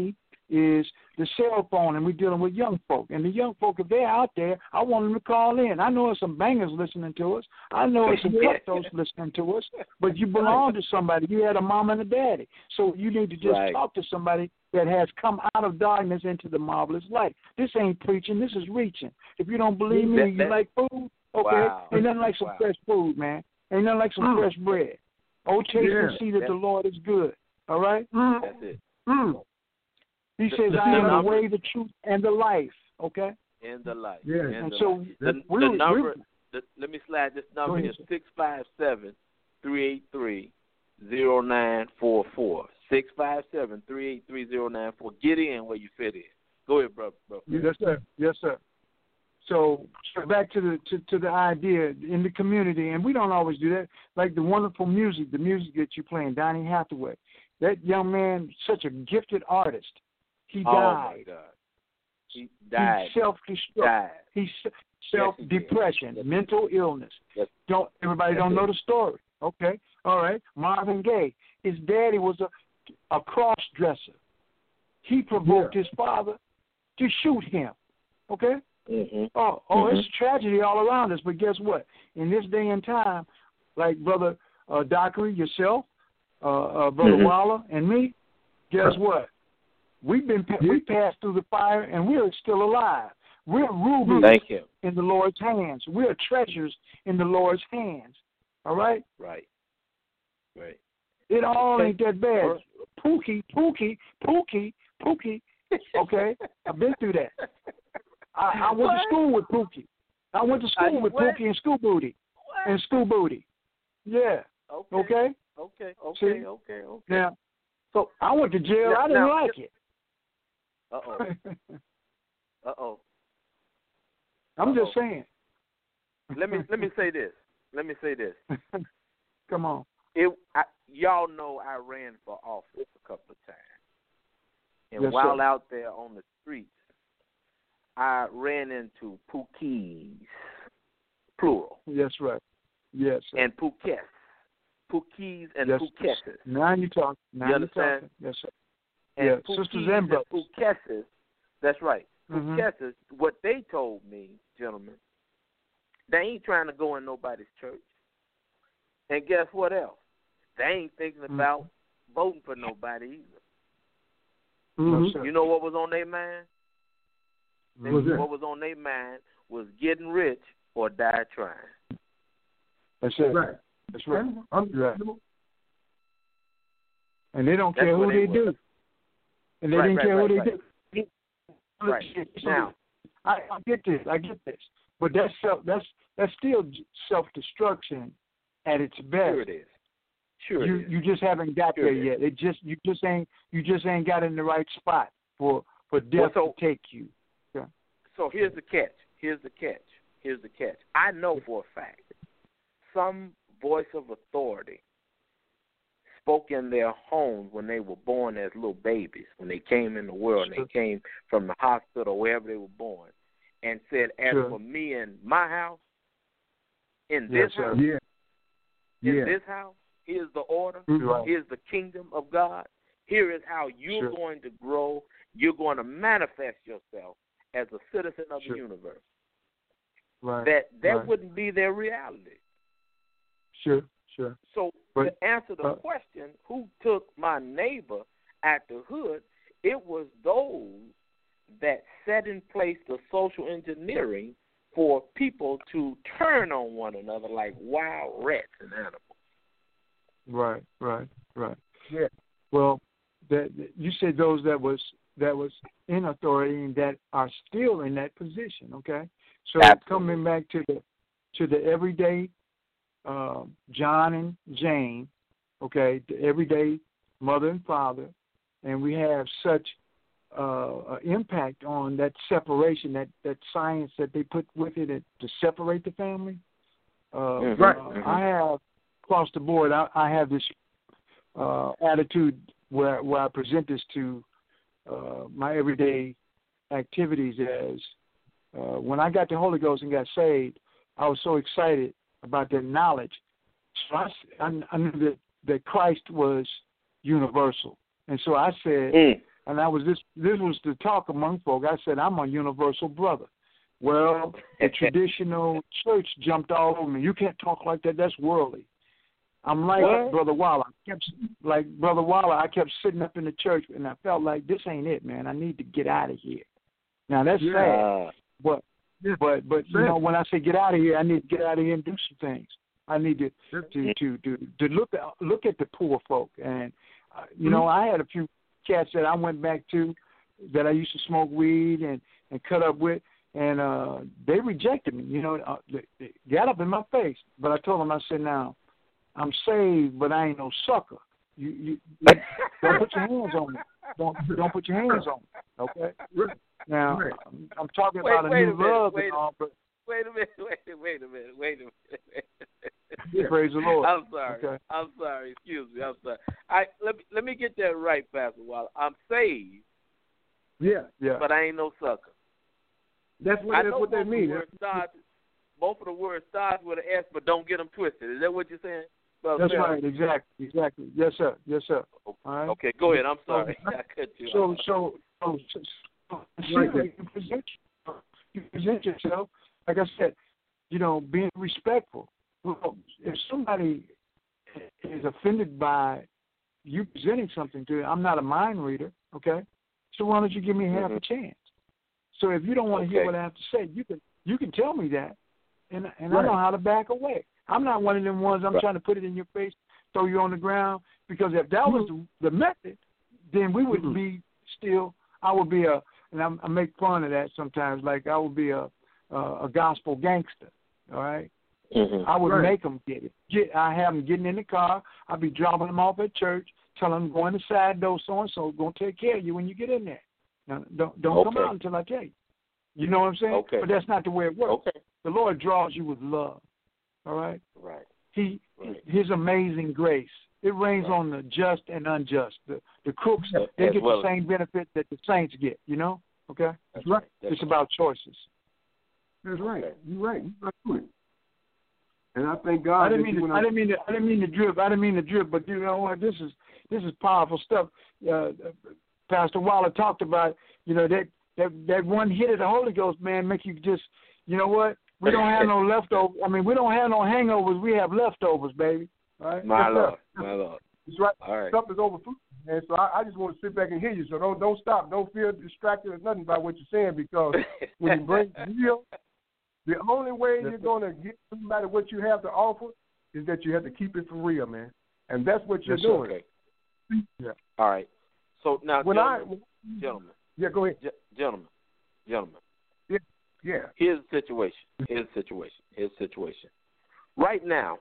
is the cell phone, and we're dealing with young folk. And the young folk, if they're out there, I want them to call in. I know there's some bangers listening to us. I know there's some cutthroats listening to us. But you belong to somebody. You had a mom and a daddy. So you need to just talk to somebody that has come out of darkness into the marvelous light. This ain't preaching. This is reaching. If you don't believe me, you like food, okay? Ain't nothing like some fresh food, man. Ain't nothing like some fresh bread. Oh, taste and see that the Lord is good. All right? That's it. He says, I am the way, the truth, and the life. Okay? And the life. Yeah. And so the number, let me slide this number is 657-383-0944. 657-383-0944. Get in where you fit in. Go ahead, brother. Yes, sir. Yes, sir. So back to the idea in the community, and we don't always do that. Like the wonderful music, the music that you're playing, Donny Hathaway. That young man, such a gifted artist. He died. Oh my God. He died. He self-destruct. He self-depression, mental illness. Yes. Everybody don't know the story. Okay, all right. Marvin Gaye. His daddy was a cross-dresser. He provoked his father to shoot him. Okay. Mm-hmm. It's tragedy all around us. But guess what? In this day and time, like Brother Dockery, yourself, Brother Waller, and me, guess what? We passed through the fire, and we're still alive. We're rubies in the Lord's hands. We're treasures in the Lord's hands. All right? Right. It all ain't that bad. Pookie. Okay? I've been through that. I went to school with Pookie. I went to school with Pookie and School Booty. And School Booty. Yeah. Okay? Okay. Now, so I went to jail. I didn't like it. Uh-oh. I'm just saying. Let me say this. Come on. Y'all know I ran for office a couple of times. And while out there on the streets, I ran into Pookies, plural. Yes, right. Yes, sir. And Pookies. Pookies and Pookies. Now you talk. You understand? Yes, sir. And sisters and brothers. Pookies, that's right. Pookies, what they told me, gentlemen, they ain't trying to go in nobody's church. And guess what else? They ain't thinking about voting for nobody either. You know what was on their mind? What was on their mind was getting rich or die trying. That's it. Right. That's right. Right. And they don't care who they do. And they didn't care who they do. Right. Now, I get this. But that's still self-destruction at its best. Sure it is. Sure you just haven't got there yet. You just ain't got in the right spot for death to take you. Yeah. So here's the catch. I know for a fact some voice of authority spoke in their homes when they were born as little babies, when they came in the world, and they came from the hospital, wherever they were born, and said, as for me and my house, in this house, this house, here's the order, here's the kingdom of God, here is how you're going to grow, you're going to manifest yourself as a citizen of the universe. Right. That wouldn't be their reality. Sure. So to answer the question, who took my neighbor at the hood, it was those that set in place the social engineering for people to turn on one another like wild rats and animals. Right. Yeah. Well, you said those that was in authority and that are still in that position. Okay. So coming back to the everyday John and Jane, okay, the everyday mother and father, and we have such impact on that separation, that science that they put with it to separate the family. I have across the board. I have this attitude where I present this to my everyday activities as when I got the Holy Ghost and got saved, I was so excited about that knowledge. So I knew that Christ was universal. And so I said, and this was the talk among folk. I said, I'm a universal brother. Well, the traditional church jumped all over me. You can't talk like that. That's worldly. I'm like Brother Waller. I kept sitting up in the church, and I felt like this ain't it, man. I need to get out of here. Now that's sad, but you know, when I say get out of here, I need to get out of here and do some things. I need to look at the poor folk, and you know, I had a few cats that I went back to that I used to smoke weed and cut up with, and they rejected me. You know, they got up in my face, but I told them, I said, now, I'm saved, but I ain't no sucker. You don't put your hands on me. Don't put your hands on me. Okay. Now I'm talking about a new love and all, but wait a minute. Praise the Lord. I'm sorry. Okay. I'm sorry. Excuse me. I'm sorry. Let me get that right, Pastor Waller. I'm saved. Yeah. But I ain't no sucker. That's what they mean. Both of the words start with an S, but don't get them twisted. Is that what you're saying? That's right. Exactly. Yes, sir. All right. Okay. Go ahead. I'm sorry. I cut you off. So you present yourself, like I said, you know, being respectful. Well, if somebody is offended by you presenting something to them, I'm not a mind reader, okay? So why don't you give me half a chance? So if you don't want to hear what I have to say, you can tell me that, and I know how to back away. I'm not one of them ones I'm trying to put it in your face, throw you on the ground, because if that was the method, then we would be still. I would be and I make fun of that sometimes. Like I would be a gospel gangster. All right. I would make them get it. I have them getting in the car. I'll be dropping them off at church, telling them go in the side door, so and so, gonna take care of you when you get in there. Now, don't come out until I tell you. You know what I'm saying? Okay. But that's not the way it works. Okay. The Lord draws you with love. All right. Right. His amazing grace. It rains on the just and unjust. The crooks, they get the same benefit that the saints get. You know? Okay. That's right. It's about choices. That's right. You're right. And I thank God. I didn't mean to drip, but you know what? This is powerful stuff. Pastor Waller talked about, you know, that one hit of the Holy Ghost, man, make you just, you know what? We don't have no leftovers. I mean, we don't have no hangovers. We have leftovers, baby. All right? My Lord. That's right. All right. Stuff is overflowing. And so I just want to sit back and hear you. So don't stop. Don't feel distracted or nothing by what you're saying, because when you bring real, the only way you're going to get somebody what you have to offer is that you have to keep it for real, man. And that's what you're doing. Okay. Yeah. All right. So now, gentlemen. Yeah, go ahead. Gentlemen. Yeah. Here's the situation. Right now,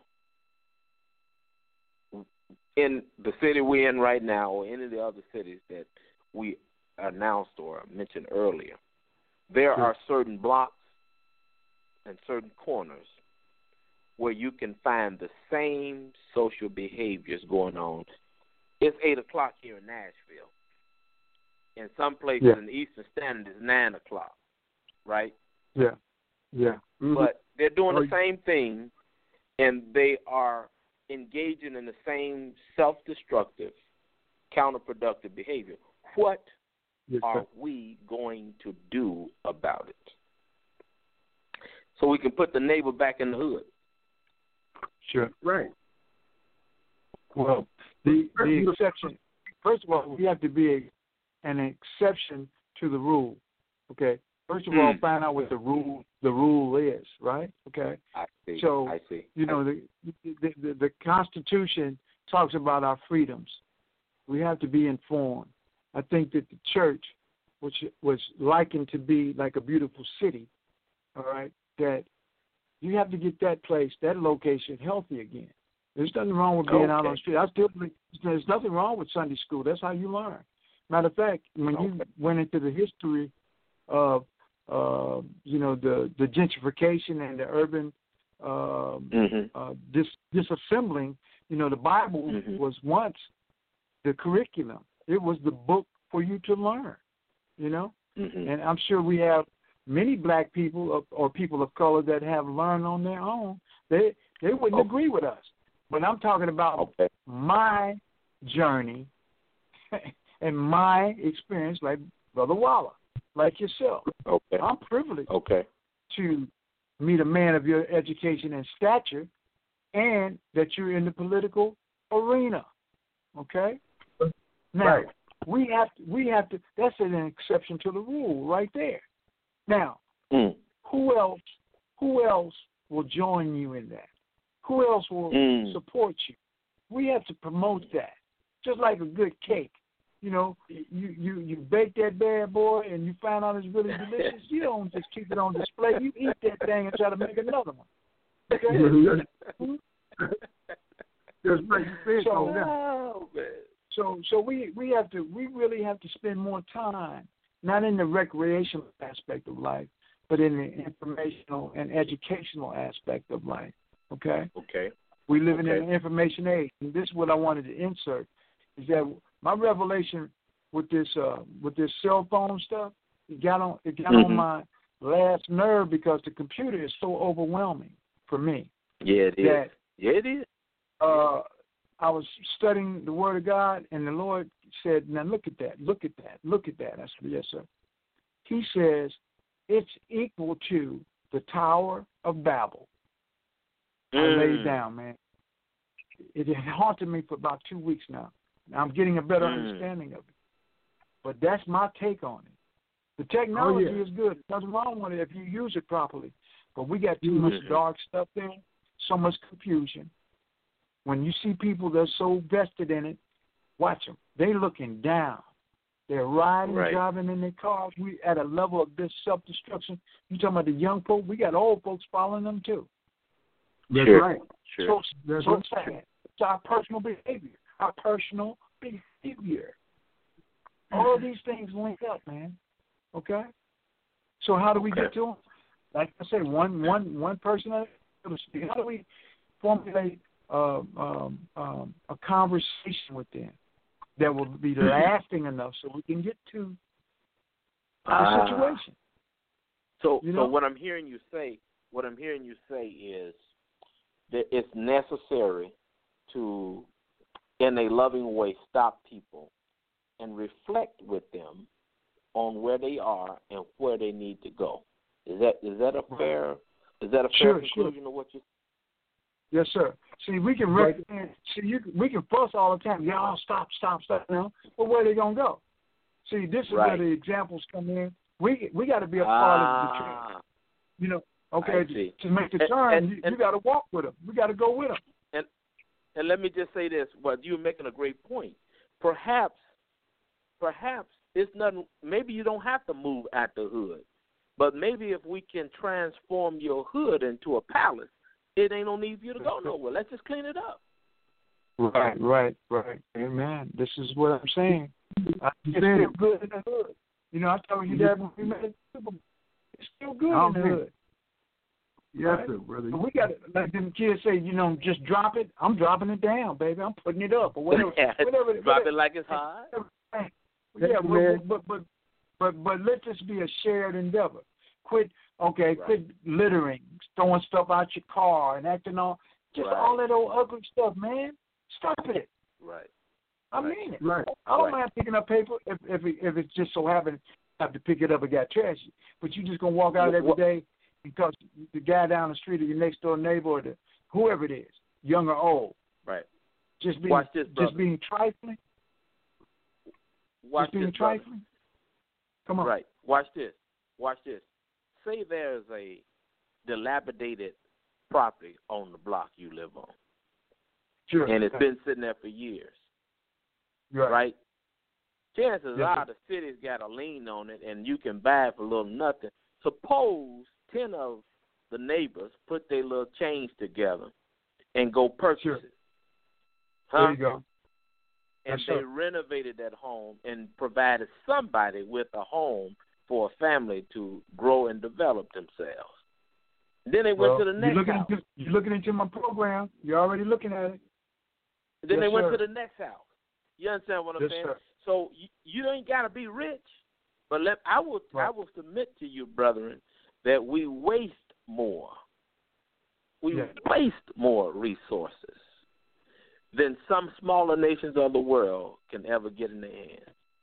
in the city we're in right now, or any of the other cities that we announced or mentioned earlier, there are certain blocks and certain corners where you can find the same social behaviors going on. It's 8 o'clock here in Nashville. In some places in the Eastern Standard, it's 9 o'clock, right? Yeah. Mm-hmm. But they're doing the same thing, and they are engaging in the same self-destructive, counterproductive behavior. What are we going to do about it? So we can put the neighbor back in the hood. Sure. Right. Well, the exception, first of all, we have to be an exception to the rule. Okay. First of all, find out what the rule is, right? Okay. I see. So, you know, the Constitution talks about our freedoms. We have to be informed. I think that the church, which was likened to be like a beautiful city, all right, that you have to get that place, that location healthy again. There's nothing wrong with being out on the street. I still believe there's nothing wrong with Sunday school. That's how you learn. Matter of fact, when you went into the history of, you know, the gentrification and the urban disassembling, you know, the Bible was once the curriculum. It was the book for you to learn, you know. And I'm sure we have many black people or people of color that have learned on their own. They wouldn't agree with us. But I'm talking about my journey in my experience, like Brother Waller, like yourself, Okay. I'm privileged Okay. to meet a man of your education and stature, and that you're in the political arena. Okay? Now, Right. we have to. That's an exception to the rule right there. Now, who else will join you in that? Who else will support you? We have to promote that. Just like a good cake. You know, you bake that bad boy and you find out it's really delicious. You don't just keep it on display. You eat that thing and try to make another one. Okay? Just like you said, so we really have to spend more time, not in the recreational aspect of life, but in the informational and educational aspect of life. Okay? Okay. We live in an information age, and this is what I wanted to insert, is that my revelation with this cell phone stuff, it got on my last nerve because the computer is so overwhelming for me. Yeah, it is. It is. I was studying the Word of God, and the Lord said, now look at that, look at that, look at that. I said, yes, sir. He says, it's equal to the Tower of Babel. I laid it down, man. It had haunted me for about 2 weeks now. I'm getting a better understanding of it. But that's my take on it. The technology is good. Nothing wrong with it if you use it properly. But we got too much dark stuff there, so much confusion. When you see people that are so vested in it, watch them. They're looking down. They're riding, driving in their cars. We at a level of this self-destruction. You talking about the young folk? We got old folks following them too. That's right. Sure. So sad. It's our personal behavior. All these things link up, man. Okay? So how do we get to them? Like I said, one person at a speak. How do we formulate a conversation with them that will be lasting enough so we can get to the situation? So what I'm hearing you say is that it's necessary to, in a loving way, stop people and reflect with them on where they are and where they need to go. Is that a fair conclusion of what you? Yes, sir. See, we can we can fuss all the time. Y'all stop now. But where are they gonna go? See, this is where the examples come in. We got to be a part of the trend. You know, to make the turn, you got to walk with them. We got to go with them. And let me just say this: you're making a great point. Perhaps it's nothing. Maybe you don't have to move out the hood, but maybe if we can transform your hood into a palace, it ain't no need for you to go nowhere. Let's just clean it up. Right. Amen. This is what I'm saying. It's still good in the hood. You know, I told you that when we met at the Super Bowl. It's still good in the hood. Yes, sir, brother. We got to, like them kids say, just drop it. I'm dropping it down, baby. I'm putting it up or whatever. Drop it like it's hot. Yeah, but let this be a shared endeavor. Quit littering, throwing stuff out your car and acting all all that old ugly stuff, man. Stop it. Right. I mean it. Right. I don't mind picking up paper if it's just so happen I have to pick it up and got trashy. But you just gonna walk out every day because the guy down the street or your next door neighbor or whoever it is, young or old. Right. Just being Watch this, brother. Just being trifling. Watch just being this, trifling. brother. Come on. Right. Watch this. Say there's a dilapidated property on the block you live on. Sure. And it's been sitting there for years. Right? Chances are the city's got a lien on it and you can buy it for a little nothing. Suppose 10 of the neighbors put their little change together and go purchase it. There you go. And they renovated that home and provided somebody with a home for a family to grow and develop themselves. Then they went to the next house. You're looking into my program. You're already looking at it. Then they went to the next house. You understand what I'm saying? Sir. So you ain't got to be rich. But I will submit to you, brethren, that we waste more. We waste more resources than some smaller nations of the world can ever get in their hands.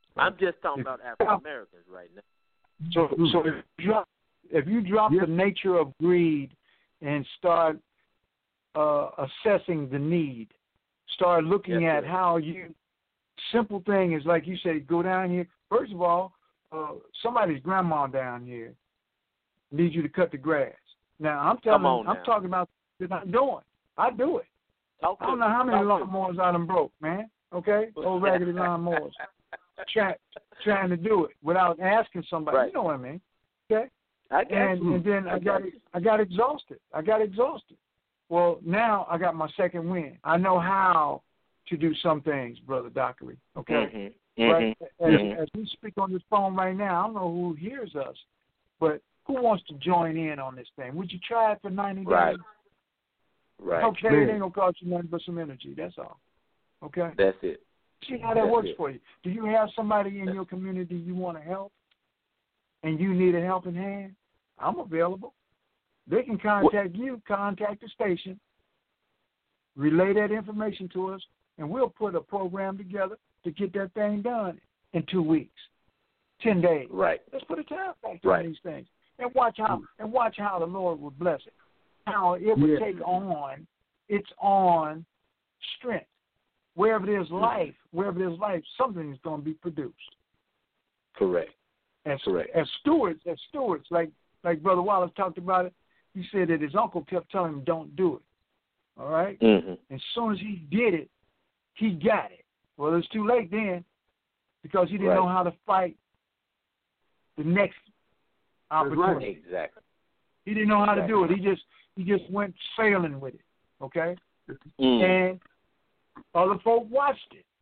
I'm just talking about African Americans right now. So if you drop the nature of greed and start assessing the need, start looking at how you, simple thing is like you said, go down here. First of all, somebody's grandma down here needs you to cut the grass. Now I'm talking about that I'm doing. I do it. I don't know how many lawnmowers I done broke, man. Okay, old raggedy lawnmowers. Trying to do it without asking somebody. Right. You know what I mean? Okay. And then I got exhausted. Well, now I got my second wind. I know how to do some things, Brother Dockery. Okay. As we speak on this phone right now, I don't know who hears us, but who wants to join in on this thing? Would you try it for 90 days? Right. Okay, it ain't gonna cost you nothing but some energy. That's all. Okay. That's it. See how that works for you. Do you have somebody in your community you want to help, and you need a helping hand? I'm available. They can contact you, contact the station, relay that information to us, and we'll put a program together to get that thing done in 2 weeks, 10 days. Right. Let's put a time factor on these things, and watch how the Lord will bless it. How it will take on its own strength. Wherever there's life, something is going to be produced. Correct. As stewards, like Brother Wallace talked about it, he said that his uncle kept telling him, don't do it. All right? Mm-hmm. As soon as he did it, he got it. Well, it's too late then because he didn't know how to fight the next opportunity. Right. Exactly. He didn't know how to do it. He just went sailing with it. Okay? And other folk watched it.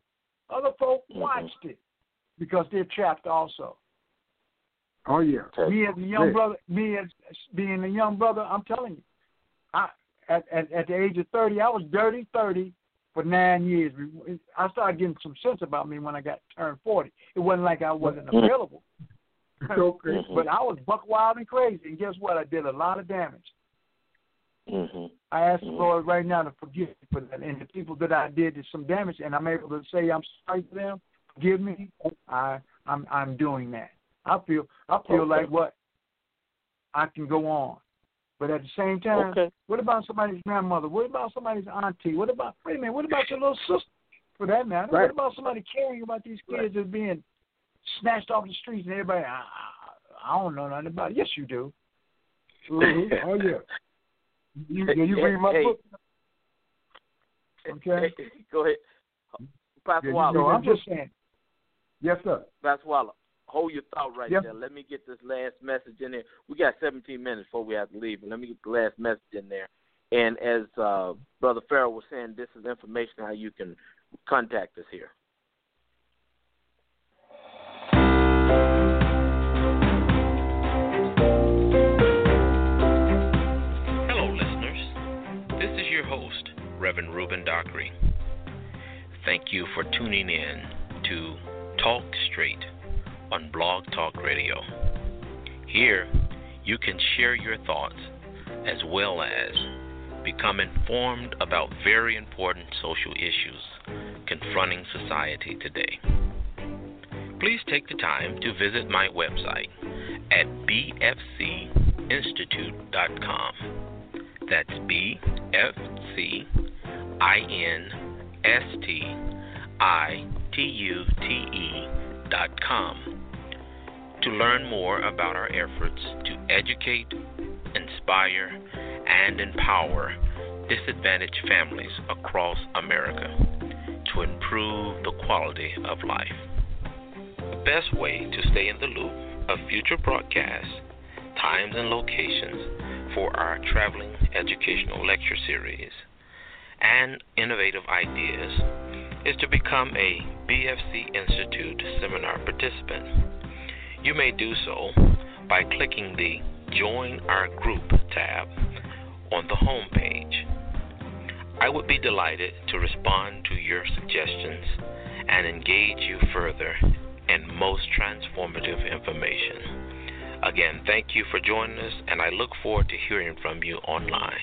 Because they're trapped also. Oh yeah. Me as being a young brother, I'm telling you, at the age of 30, I was dirty 30 for 9 years. I started getting some sense about me when I turned 40. It wasn't like I wasn't available. Okay. But I was buck wild and crazy, and guess what? I did a lot of damage. I ask the Lord right now to forgive me for that, and the people that I did some damage, and I'm able to say I'm sorry for them. Forgive me. I'm doing that. I feel like what I can go on, but at the same time, what about somebody's grandmother? What about somebody's auntie? What about your little sister, for that matter? Right. What about somebody caring about these kids that are being snatched off the streets and everybody? I don't know nothing about it. Yes, you do. Mm-hmm. Oh yeah. You read my book. Okay. Go ahead. Pastor Waller. I'm just saying. Yes, sir. Pastor Waller, hold your thought right there. Let me get this last message in there. We got 17 minutes before we have to leave. Let me get the last message in there. And as Brother Farrell was saying, this is information how you can contact us here. Host, Reverend Reuben Dockery. Thank you for tuning in to Talk Straight on Blog Talk Radio. Here, you can share your thoughts as well as become informed about very important social issues confronting society today. Please take the time to visit my website at bfcinstitute.com. That's bfcinstitute.com to learn more about our efforts to educate, inspire, and empower disadvantaged families across America to improve the quality of life. The best way to stay in the loop of future broadcasts, times, and locations for our traveling educational lecture series and innovative ideas is to become a BFC Institute seminar participant. You may do so by clicking the Join Our Group tab on the home page. I would be delighted to respond to your suggestions and engage you further in most transformative information. Again, thank you for joining us, and I look forward to hearing from you online.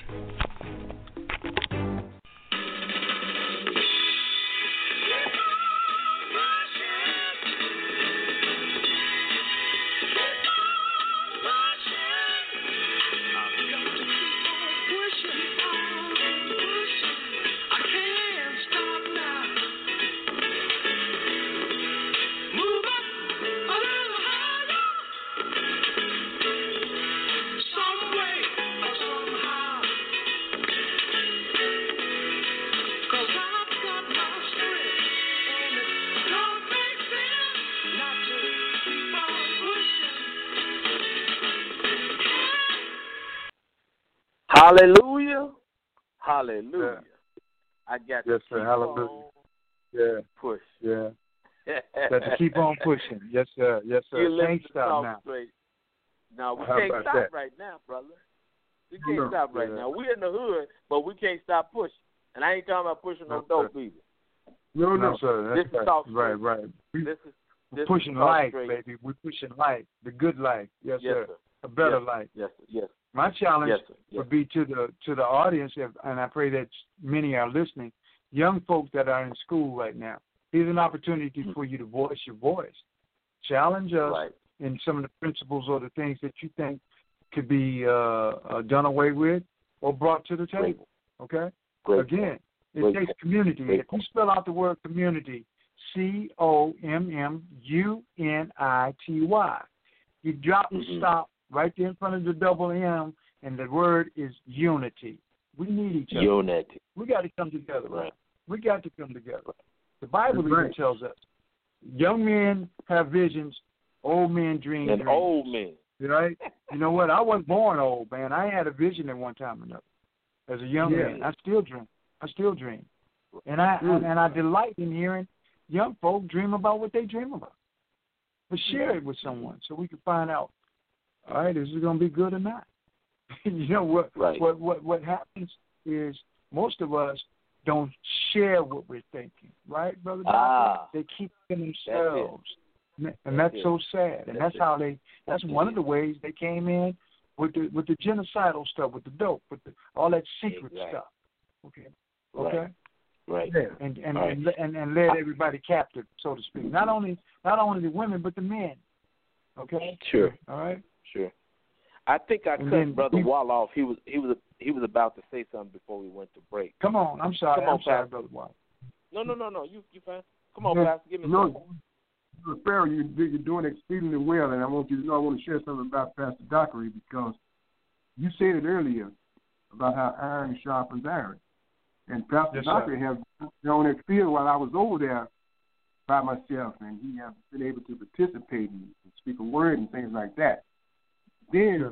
Hallelujah. Hallelujah. I got to keep hallelujah. on push. Yeah. Got to keep on pushing. Yes, sir. Yes, sir. Can't stop now. Straight. No, we can't stop right now, brother. We can't stop right now. We're in the hood, but we can't stop pushing. And I ain't talking about pushing no dope either. No, sir. This is talk straight. Right. We're pushing life, baby. We're pushing life, the good life. Yes, sir. A better life. Yes, sir. Yes. My challenge would be to the audience, and I pray that many are listening, young folks that are in school right now. Here's an opportunity for you to voice your voice. Challenge us in some of the principles or the things that you think could be done away with or brought to the table. Okay? Again, it takes community. If you spell out the word community, COMMUNITY, you drop the stop right there in front of the double M, and the word is unity. We need each other. Unity. We got to come together. Right? We got to come together. The Bible even tells us, young men have visions, old men dream dreams. Old men. Right? You know what? I wasn't born old, man. I had a vision at one time or another. As a young man, I still dream. And I delight in hearing young folk dream about what they dream about. But share it with someone so we can find out, all right, is it going to be good or not? You know what happens is most of us don't share what we're thinking, right, Brother Doctor? They keep it themselves. And that's so sad. And that's one of the ways they came in with the genocidal stuff, with the dope, with all that secret stuff. Okay? Right. And led everybody captive, so to speak. Not only the women, but the men. Okay? Sure. All right? Sure. I think I cut Brother Wall off. He was about to say something before we went to break. Come on. I'm sorry. I'm sorry, Brother Wall. No. You fine. Come on, Pastor. Give me something. Sparrow, you're doing exceedingly well, and I want you to know I want to share something about Pastor Dockery because you said it earlier about how iron sharpens iron. And Pastor Dockery has been on that field while I was over there by myself, and he has been able to participate and speak a word and things like that. Then,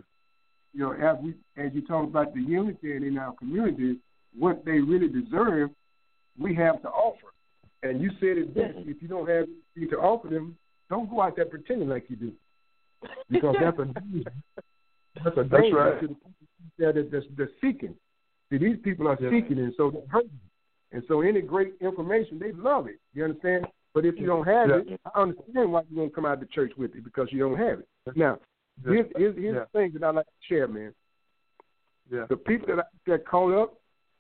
as you talk about the unity in our community, what they really deserve, we have to offer. And you said it best. If you don't have anything to offer them, don't go out there pretending like you do, because that's a danger. That's right. To the people that's seeking. See, these people are seeking, and so they're hurting. And so any great information, they love it. You understand? But if you don't have it, I understand why you won't come out to church with it, because you don't have it. Now, here's the thing that I like to share, man. The people that get caught up,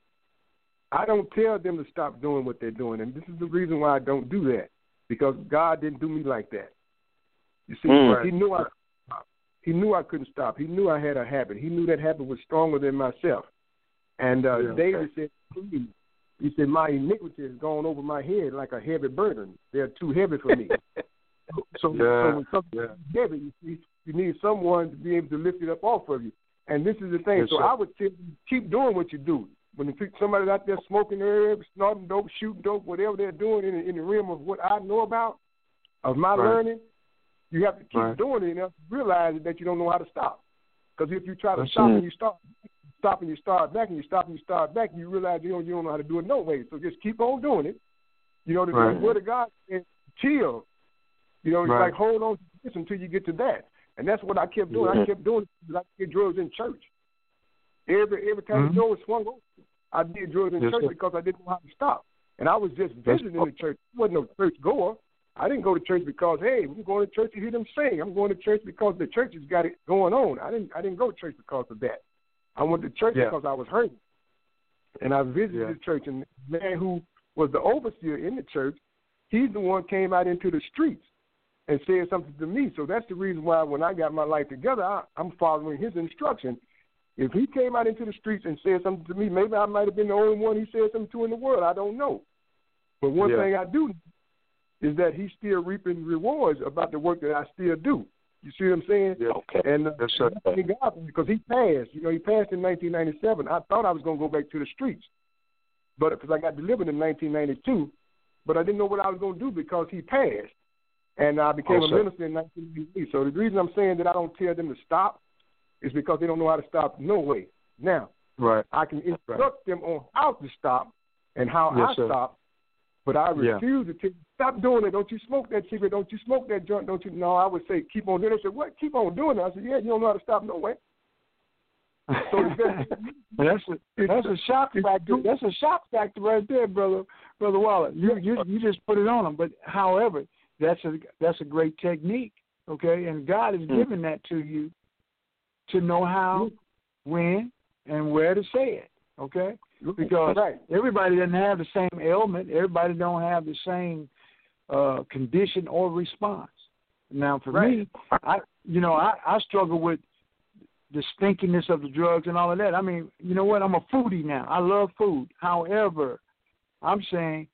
I don't tell them to stop doing what they're doing, and this is the reason why I don't do that, because God didn't do me like that. You see, He knew He knew I couldn't stop. He knew I had a habit. He knew that habit was stronger than myself. And David said, he said, my iniquity has gone over my head like a heavy burden. They're too heavy for me. So when something is heavy, you need someone to be able to lift it up off of you. And this is the thing. So I would tell you, keep doing what you do. When somebody's out there smoking herbs, snorting dope, shooting dope, whatever they're doing in the realm of what I know about, of my learning, you have to keep doing it and realize that you don't know how to stop. Because if you try to stop and you stop and you start back and you stop and you start back, you realize you don't know how to do it no way. So just keep on doing it. The word of God says chill. It's like hold on to this until you get to that. And that's what I kept doing. I kept doing it because I did drugs in church. Every time the door was swung open, I did drugs in church because I didn't know how to stop. And I was just visiting the church. I wasn't no church goer. I didn't go to church because, hey, I'm going to church to hear them sing. I'm going to church because the church has got it going on. I didn't go to church because of that. I went to church because I was hurting. And I visited the church, and the man who was the overseer in the church, he's the one came out into the streets and said something to me. So that's the reason why when I got my life together, I'm following his instruction. If he came out into the streets and said something to me, maybe I might have been the only one he said something to in the world. I don't know. But one thing I do is that he's still reaping rewards about the work that I still do. You see what I'm saying? Yeah, okay. And thank God, because he passed. He passed in 1997. I thought I was going to go back to the streets, but because I got delivered in 1992, but I didn't know what I was going to do because he passed. And I became a minister in 1993. So the reason I'm saying that I don't tell them to stop is because they don't know how to stop no way. Now, Right. I can instruct them on how to stop and how I stop, but I refuse to tell you, stop doing it. Don't you smoke that cigarette. Don't you smoke that joint. Don't you? No, I would say, keep on doing it. They said, what? Keep on doing it. I said, yeah, you don't know how to stop no way. So that's a shock factor. That's a shock factor right there, brother Waller. You just put it on them. But however, that's a great technique, okay? And God has given that to you to know how, when, and where to say it, okay? Because everybody doesn't have the same ailment. Everybody don't have the same condition or response. Now, for me, I struggle with the stinkiness of the drugs and all of that. I mean, you know what? I'm a foodie now. I love food. However, I'm saying,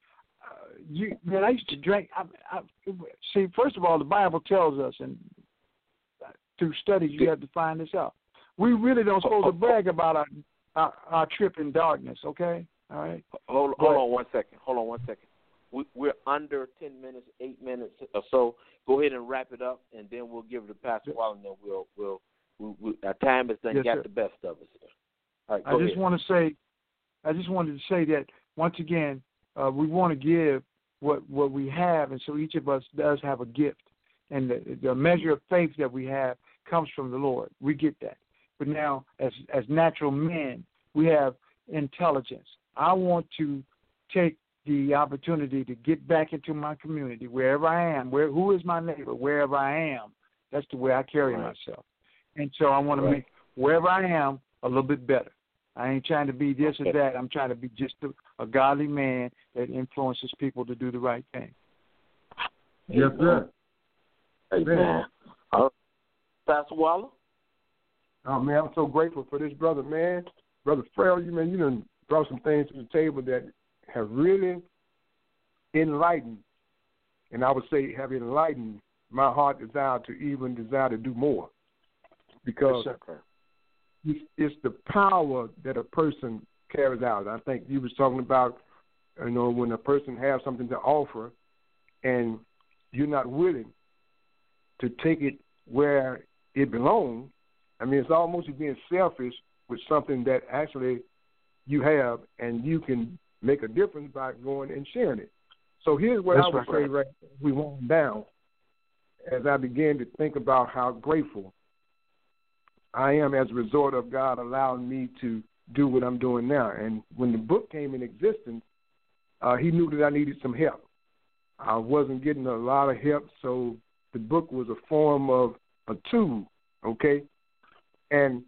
I used to drink. See, first of all, the Bible tells us, and through studies you have to find this out. We really don't supposed to brag about our trip in darkness, okay? All right? Hold on one second. We're under 10 minutes, 8 minutes or so. Go ahead and wrap it up, and then we'll give it to Pastor Waller, and then we'll our time has done got the best of us. All right, I just wanted to say that once again, we want to give what we have, and so each of us does have a gift, and the measure of faith that we have comes from the Lord. We get that. But now, as natural men, we have intelligence. I want to take the opportunity to get back into my community, wherever I am. Who is my neighbor? Wherever I am. That's the way I carry myself. And so I want to make wherever I am a little bit better. I ain't trying to be this or that. I'm trying to be just a godly man that influences people to do the right thing. Yes, sir. Amen. Pastor Waller? Oh, man, I'm so grateful for this brother, man. Brother Farrell, you done brought some things to the table that have really enlightened, and I would say have enlightened my heart desire to do more. Because it's the power that a person carries out. I think you was talking about, when a person has something to offer and you're not willing to take it where it belongs. I mean, it's almost being selfish with something that actually you have, and you can make a difference by going and sharing it. So here's what I would say right now, we went down, as I began to think about how grateful I am as a result of God allowing me to do what I'm doing now. And when the book came in existence, he knew that I needed some help. I wasn't getting a lot of help, so the book was a form of a tool, okay? And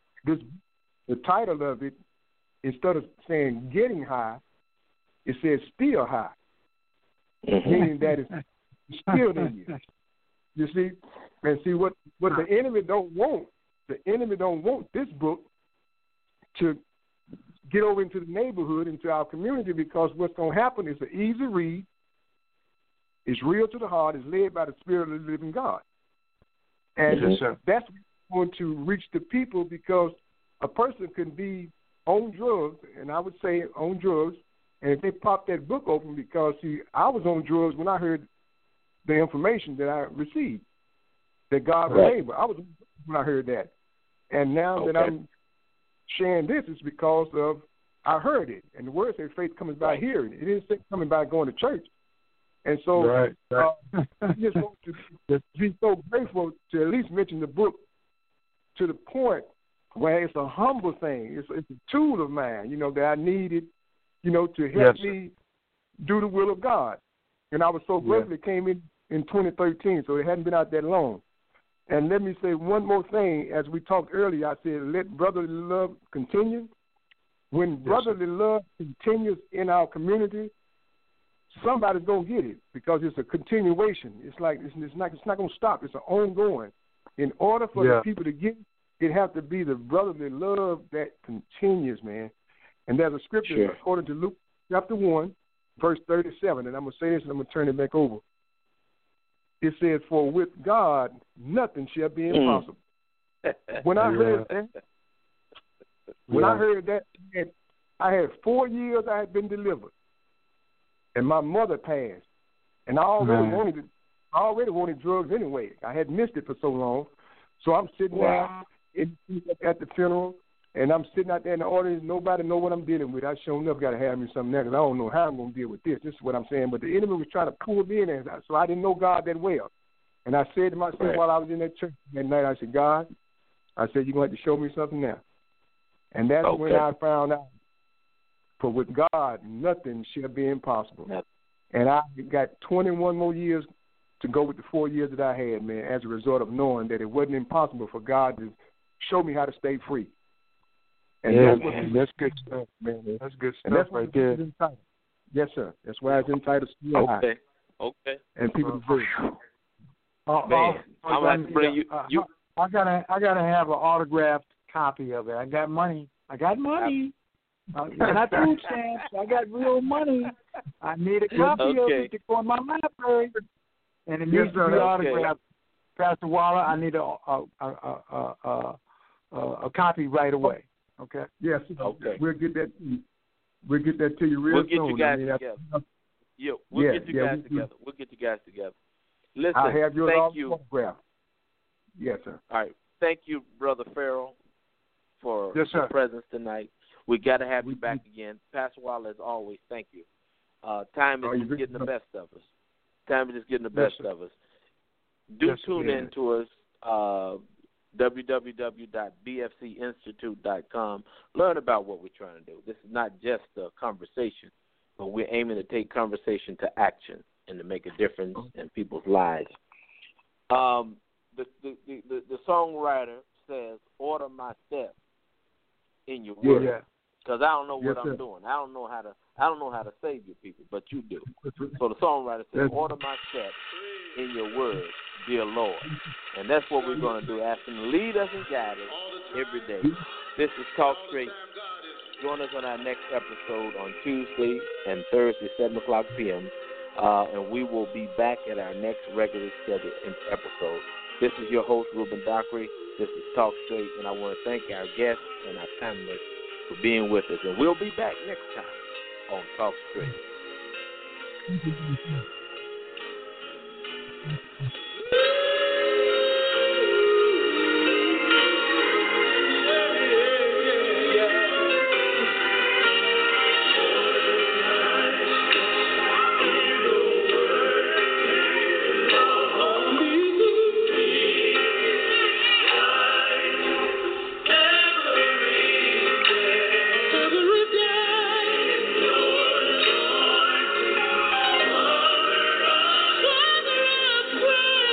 the title of it, instead of saying getting high, it says still high, meaning that it's still in you. You see? And see what the enemy don't want. The enemy don't want this book to get over into the neighborhood, into our community, because what's going to happen is an easy read. It's real to the heart. It's led by the Spirit of the living God. And that's going to reach the people, because a person can be on drugs, and I would say on drugs, and if they pop that book open, because, see, I was on drugs when I heard the information that I received, that God was able. I was when I heard that. And now that I'm sharing this, it's because of I heard it. And the word says faith comes by hearing. It didn't say coming by going to church. And so I just want to be so grateful to at least mention the book to the point where it's a humble thing. It's a tool of mine, that I needed, to help me do the will of God. And I was so grateful it came in 2013, so it hadn't been out that long. And let me say one more thing. As we talked earlier, I said, let brotherly love continue. When brotherly love continues in our community, somebody's going to get it, because it's a continuation. It's like it's not going to stop. It's an ongoing. In order for the people to get it, has to be the brotherly love that continues, man. And there's a scripture according to Luke chapter 1, verse 37, and I'm going to say this and I'm going to turn it back over. It says, for with God, nothing shall be impossible. When I heard that, I had 4 years I had been delivered, and my mother passed, and I already wanted drugs anyway. I had missed it for so long, so I'm sitting there at the funeral, And I'm sitting out there in the audience. Nobody know what I'm dealing with. I sure enough got to have me something there because I don't know how I'm going to deal with this. This is what I'm saying. But the enemy was trying to pull me in, and so I didn't know God that well. And I said to myself while I was in that church that night, I said, God, I said, you're going to have to show me something now. And that's when I found out, for with God, nothing shall be impossible. And I got 21 more years to go with the 4 years that I had, man, as a result of knowing that it wasn't impossible for God to show me how to stay free. And that's good stuff, man. That's good stuff, and that's right there. Yes, sir. That's why it's entitled Still High. Okay. And people do. Man, I'm gonna have to bring you. I gotta have an autographed copy of it. I got money. Not food stamps. I got real money. I need a copy of it to go in my library, and it needs to be autographed. Pastor Waller, I need a copy right away. Okay. Yes. Okay. We'll get that. We'll get that to you real soon. We'll get you guys together. Yeah, we'll get you guys together. We'll get you guys together. Listen, I have your thank you. Autograph. Yes, sir. All right. Thank you, Brother Farrell, for your presence tonight. We got to have you back again. Pastor Waller, as always, thank you. Time is just getting the best of us. Do tune in to us, www.bfcinstitute.com. Learn about what we're trying to do. This is not just a conversation, but we're aiming to take conversation to action and to make a difference in people's lives. The songwriter says, "Order my steps in your word," because I don't know what I'm doing. I don't know how to save you people, but you do. So the songwriter says, "Order my steps in your word, dear Lord," and that's what we're going to do. Ask Him to lead us and guide us every day. This is Talk Straight. Join us on our next episode on Tuesday and Thursday, 7:00 p.m. And we will be back at our next regularly scheduled episode. This is your host, Ruben Dockery. This is Talk Straight, and I want to thank our guests and our panelists for being with us. And we'll be back next time on Talk Straight. Pray.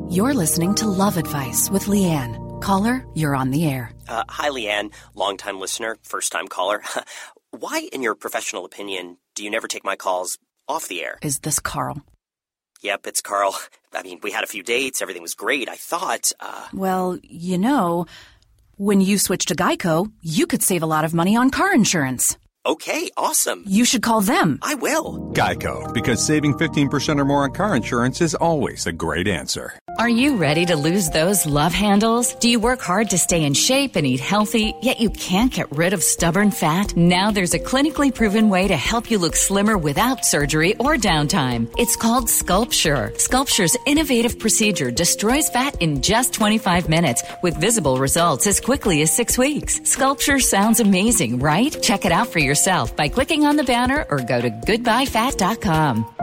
You're listening to Love Advice with Leanne. Caller, you're on the air. Hi, Leanne. Longtime listener, first-time caller. Why, in your professional opinion, do you never take my calls off the air? Is this Carl? Yep, it's Carl. I mean, we had a few dates. Everything was great. I thought, Well, you know, when you switch to Geico, you could save a lot of money on car insurance. Okay, awesome. You should call them. I will. Geico, because saving 15% or more on car insurance is always a great answer. Are you ready to lose those love handles? Do you work hard to stay in shape and eat healthy, yet you can't get rid of stubborn fat? Now there's a clinically proven way to help you look slimmer without surgery or downtime. It's called Sculpture. Sculpture's innovative procedure destroys fat in just 25 minutes with visible results as quickly as 6 weeks. Sculpture sounds amazing, right? Check it out for yourself by clicking on the banner or go to goodbyefat.com.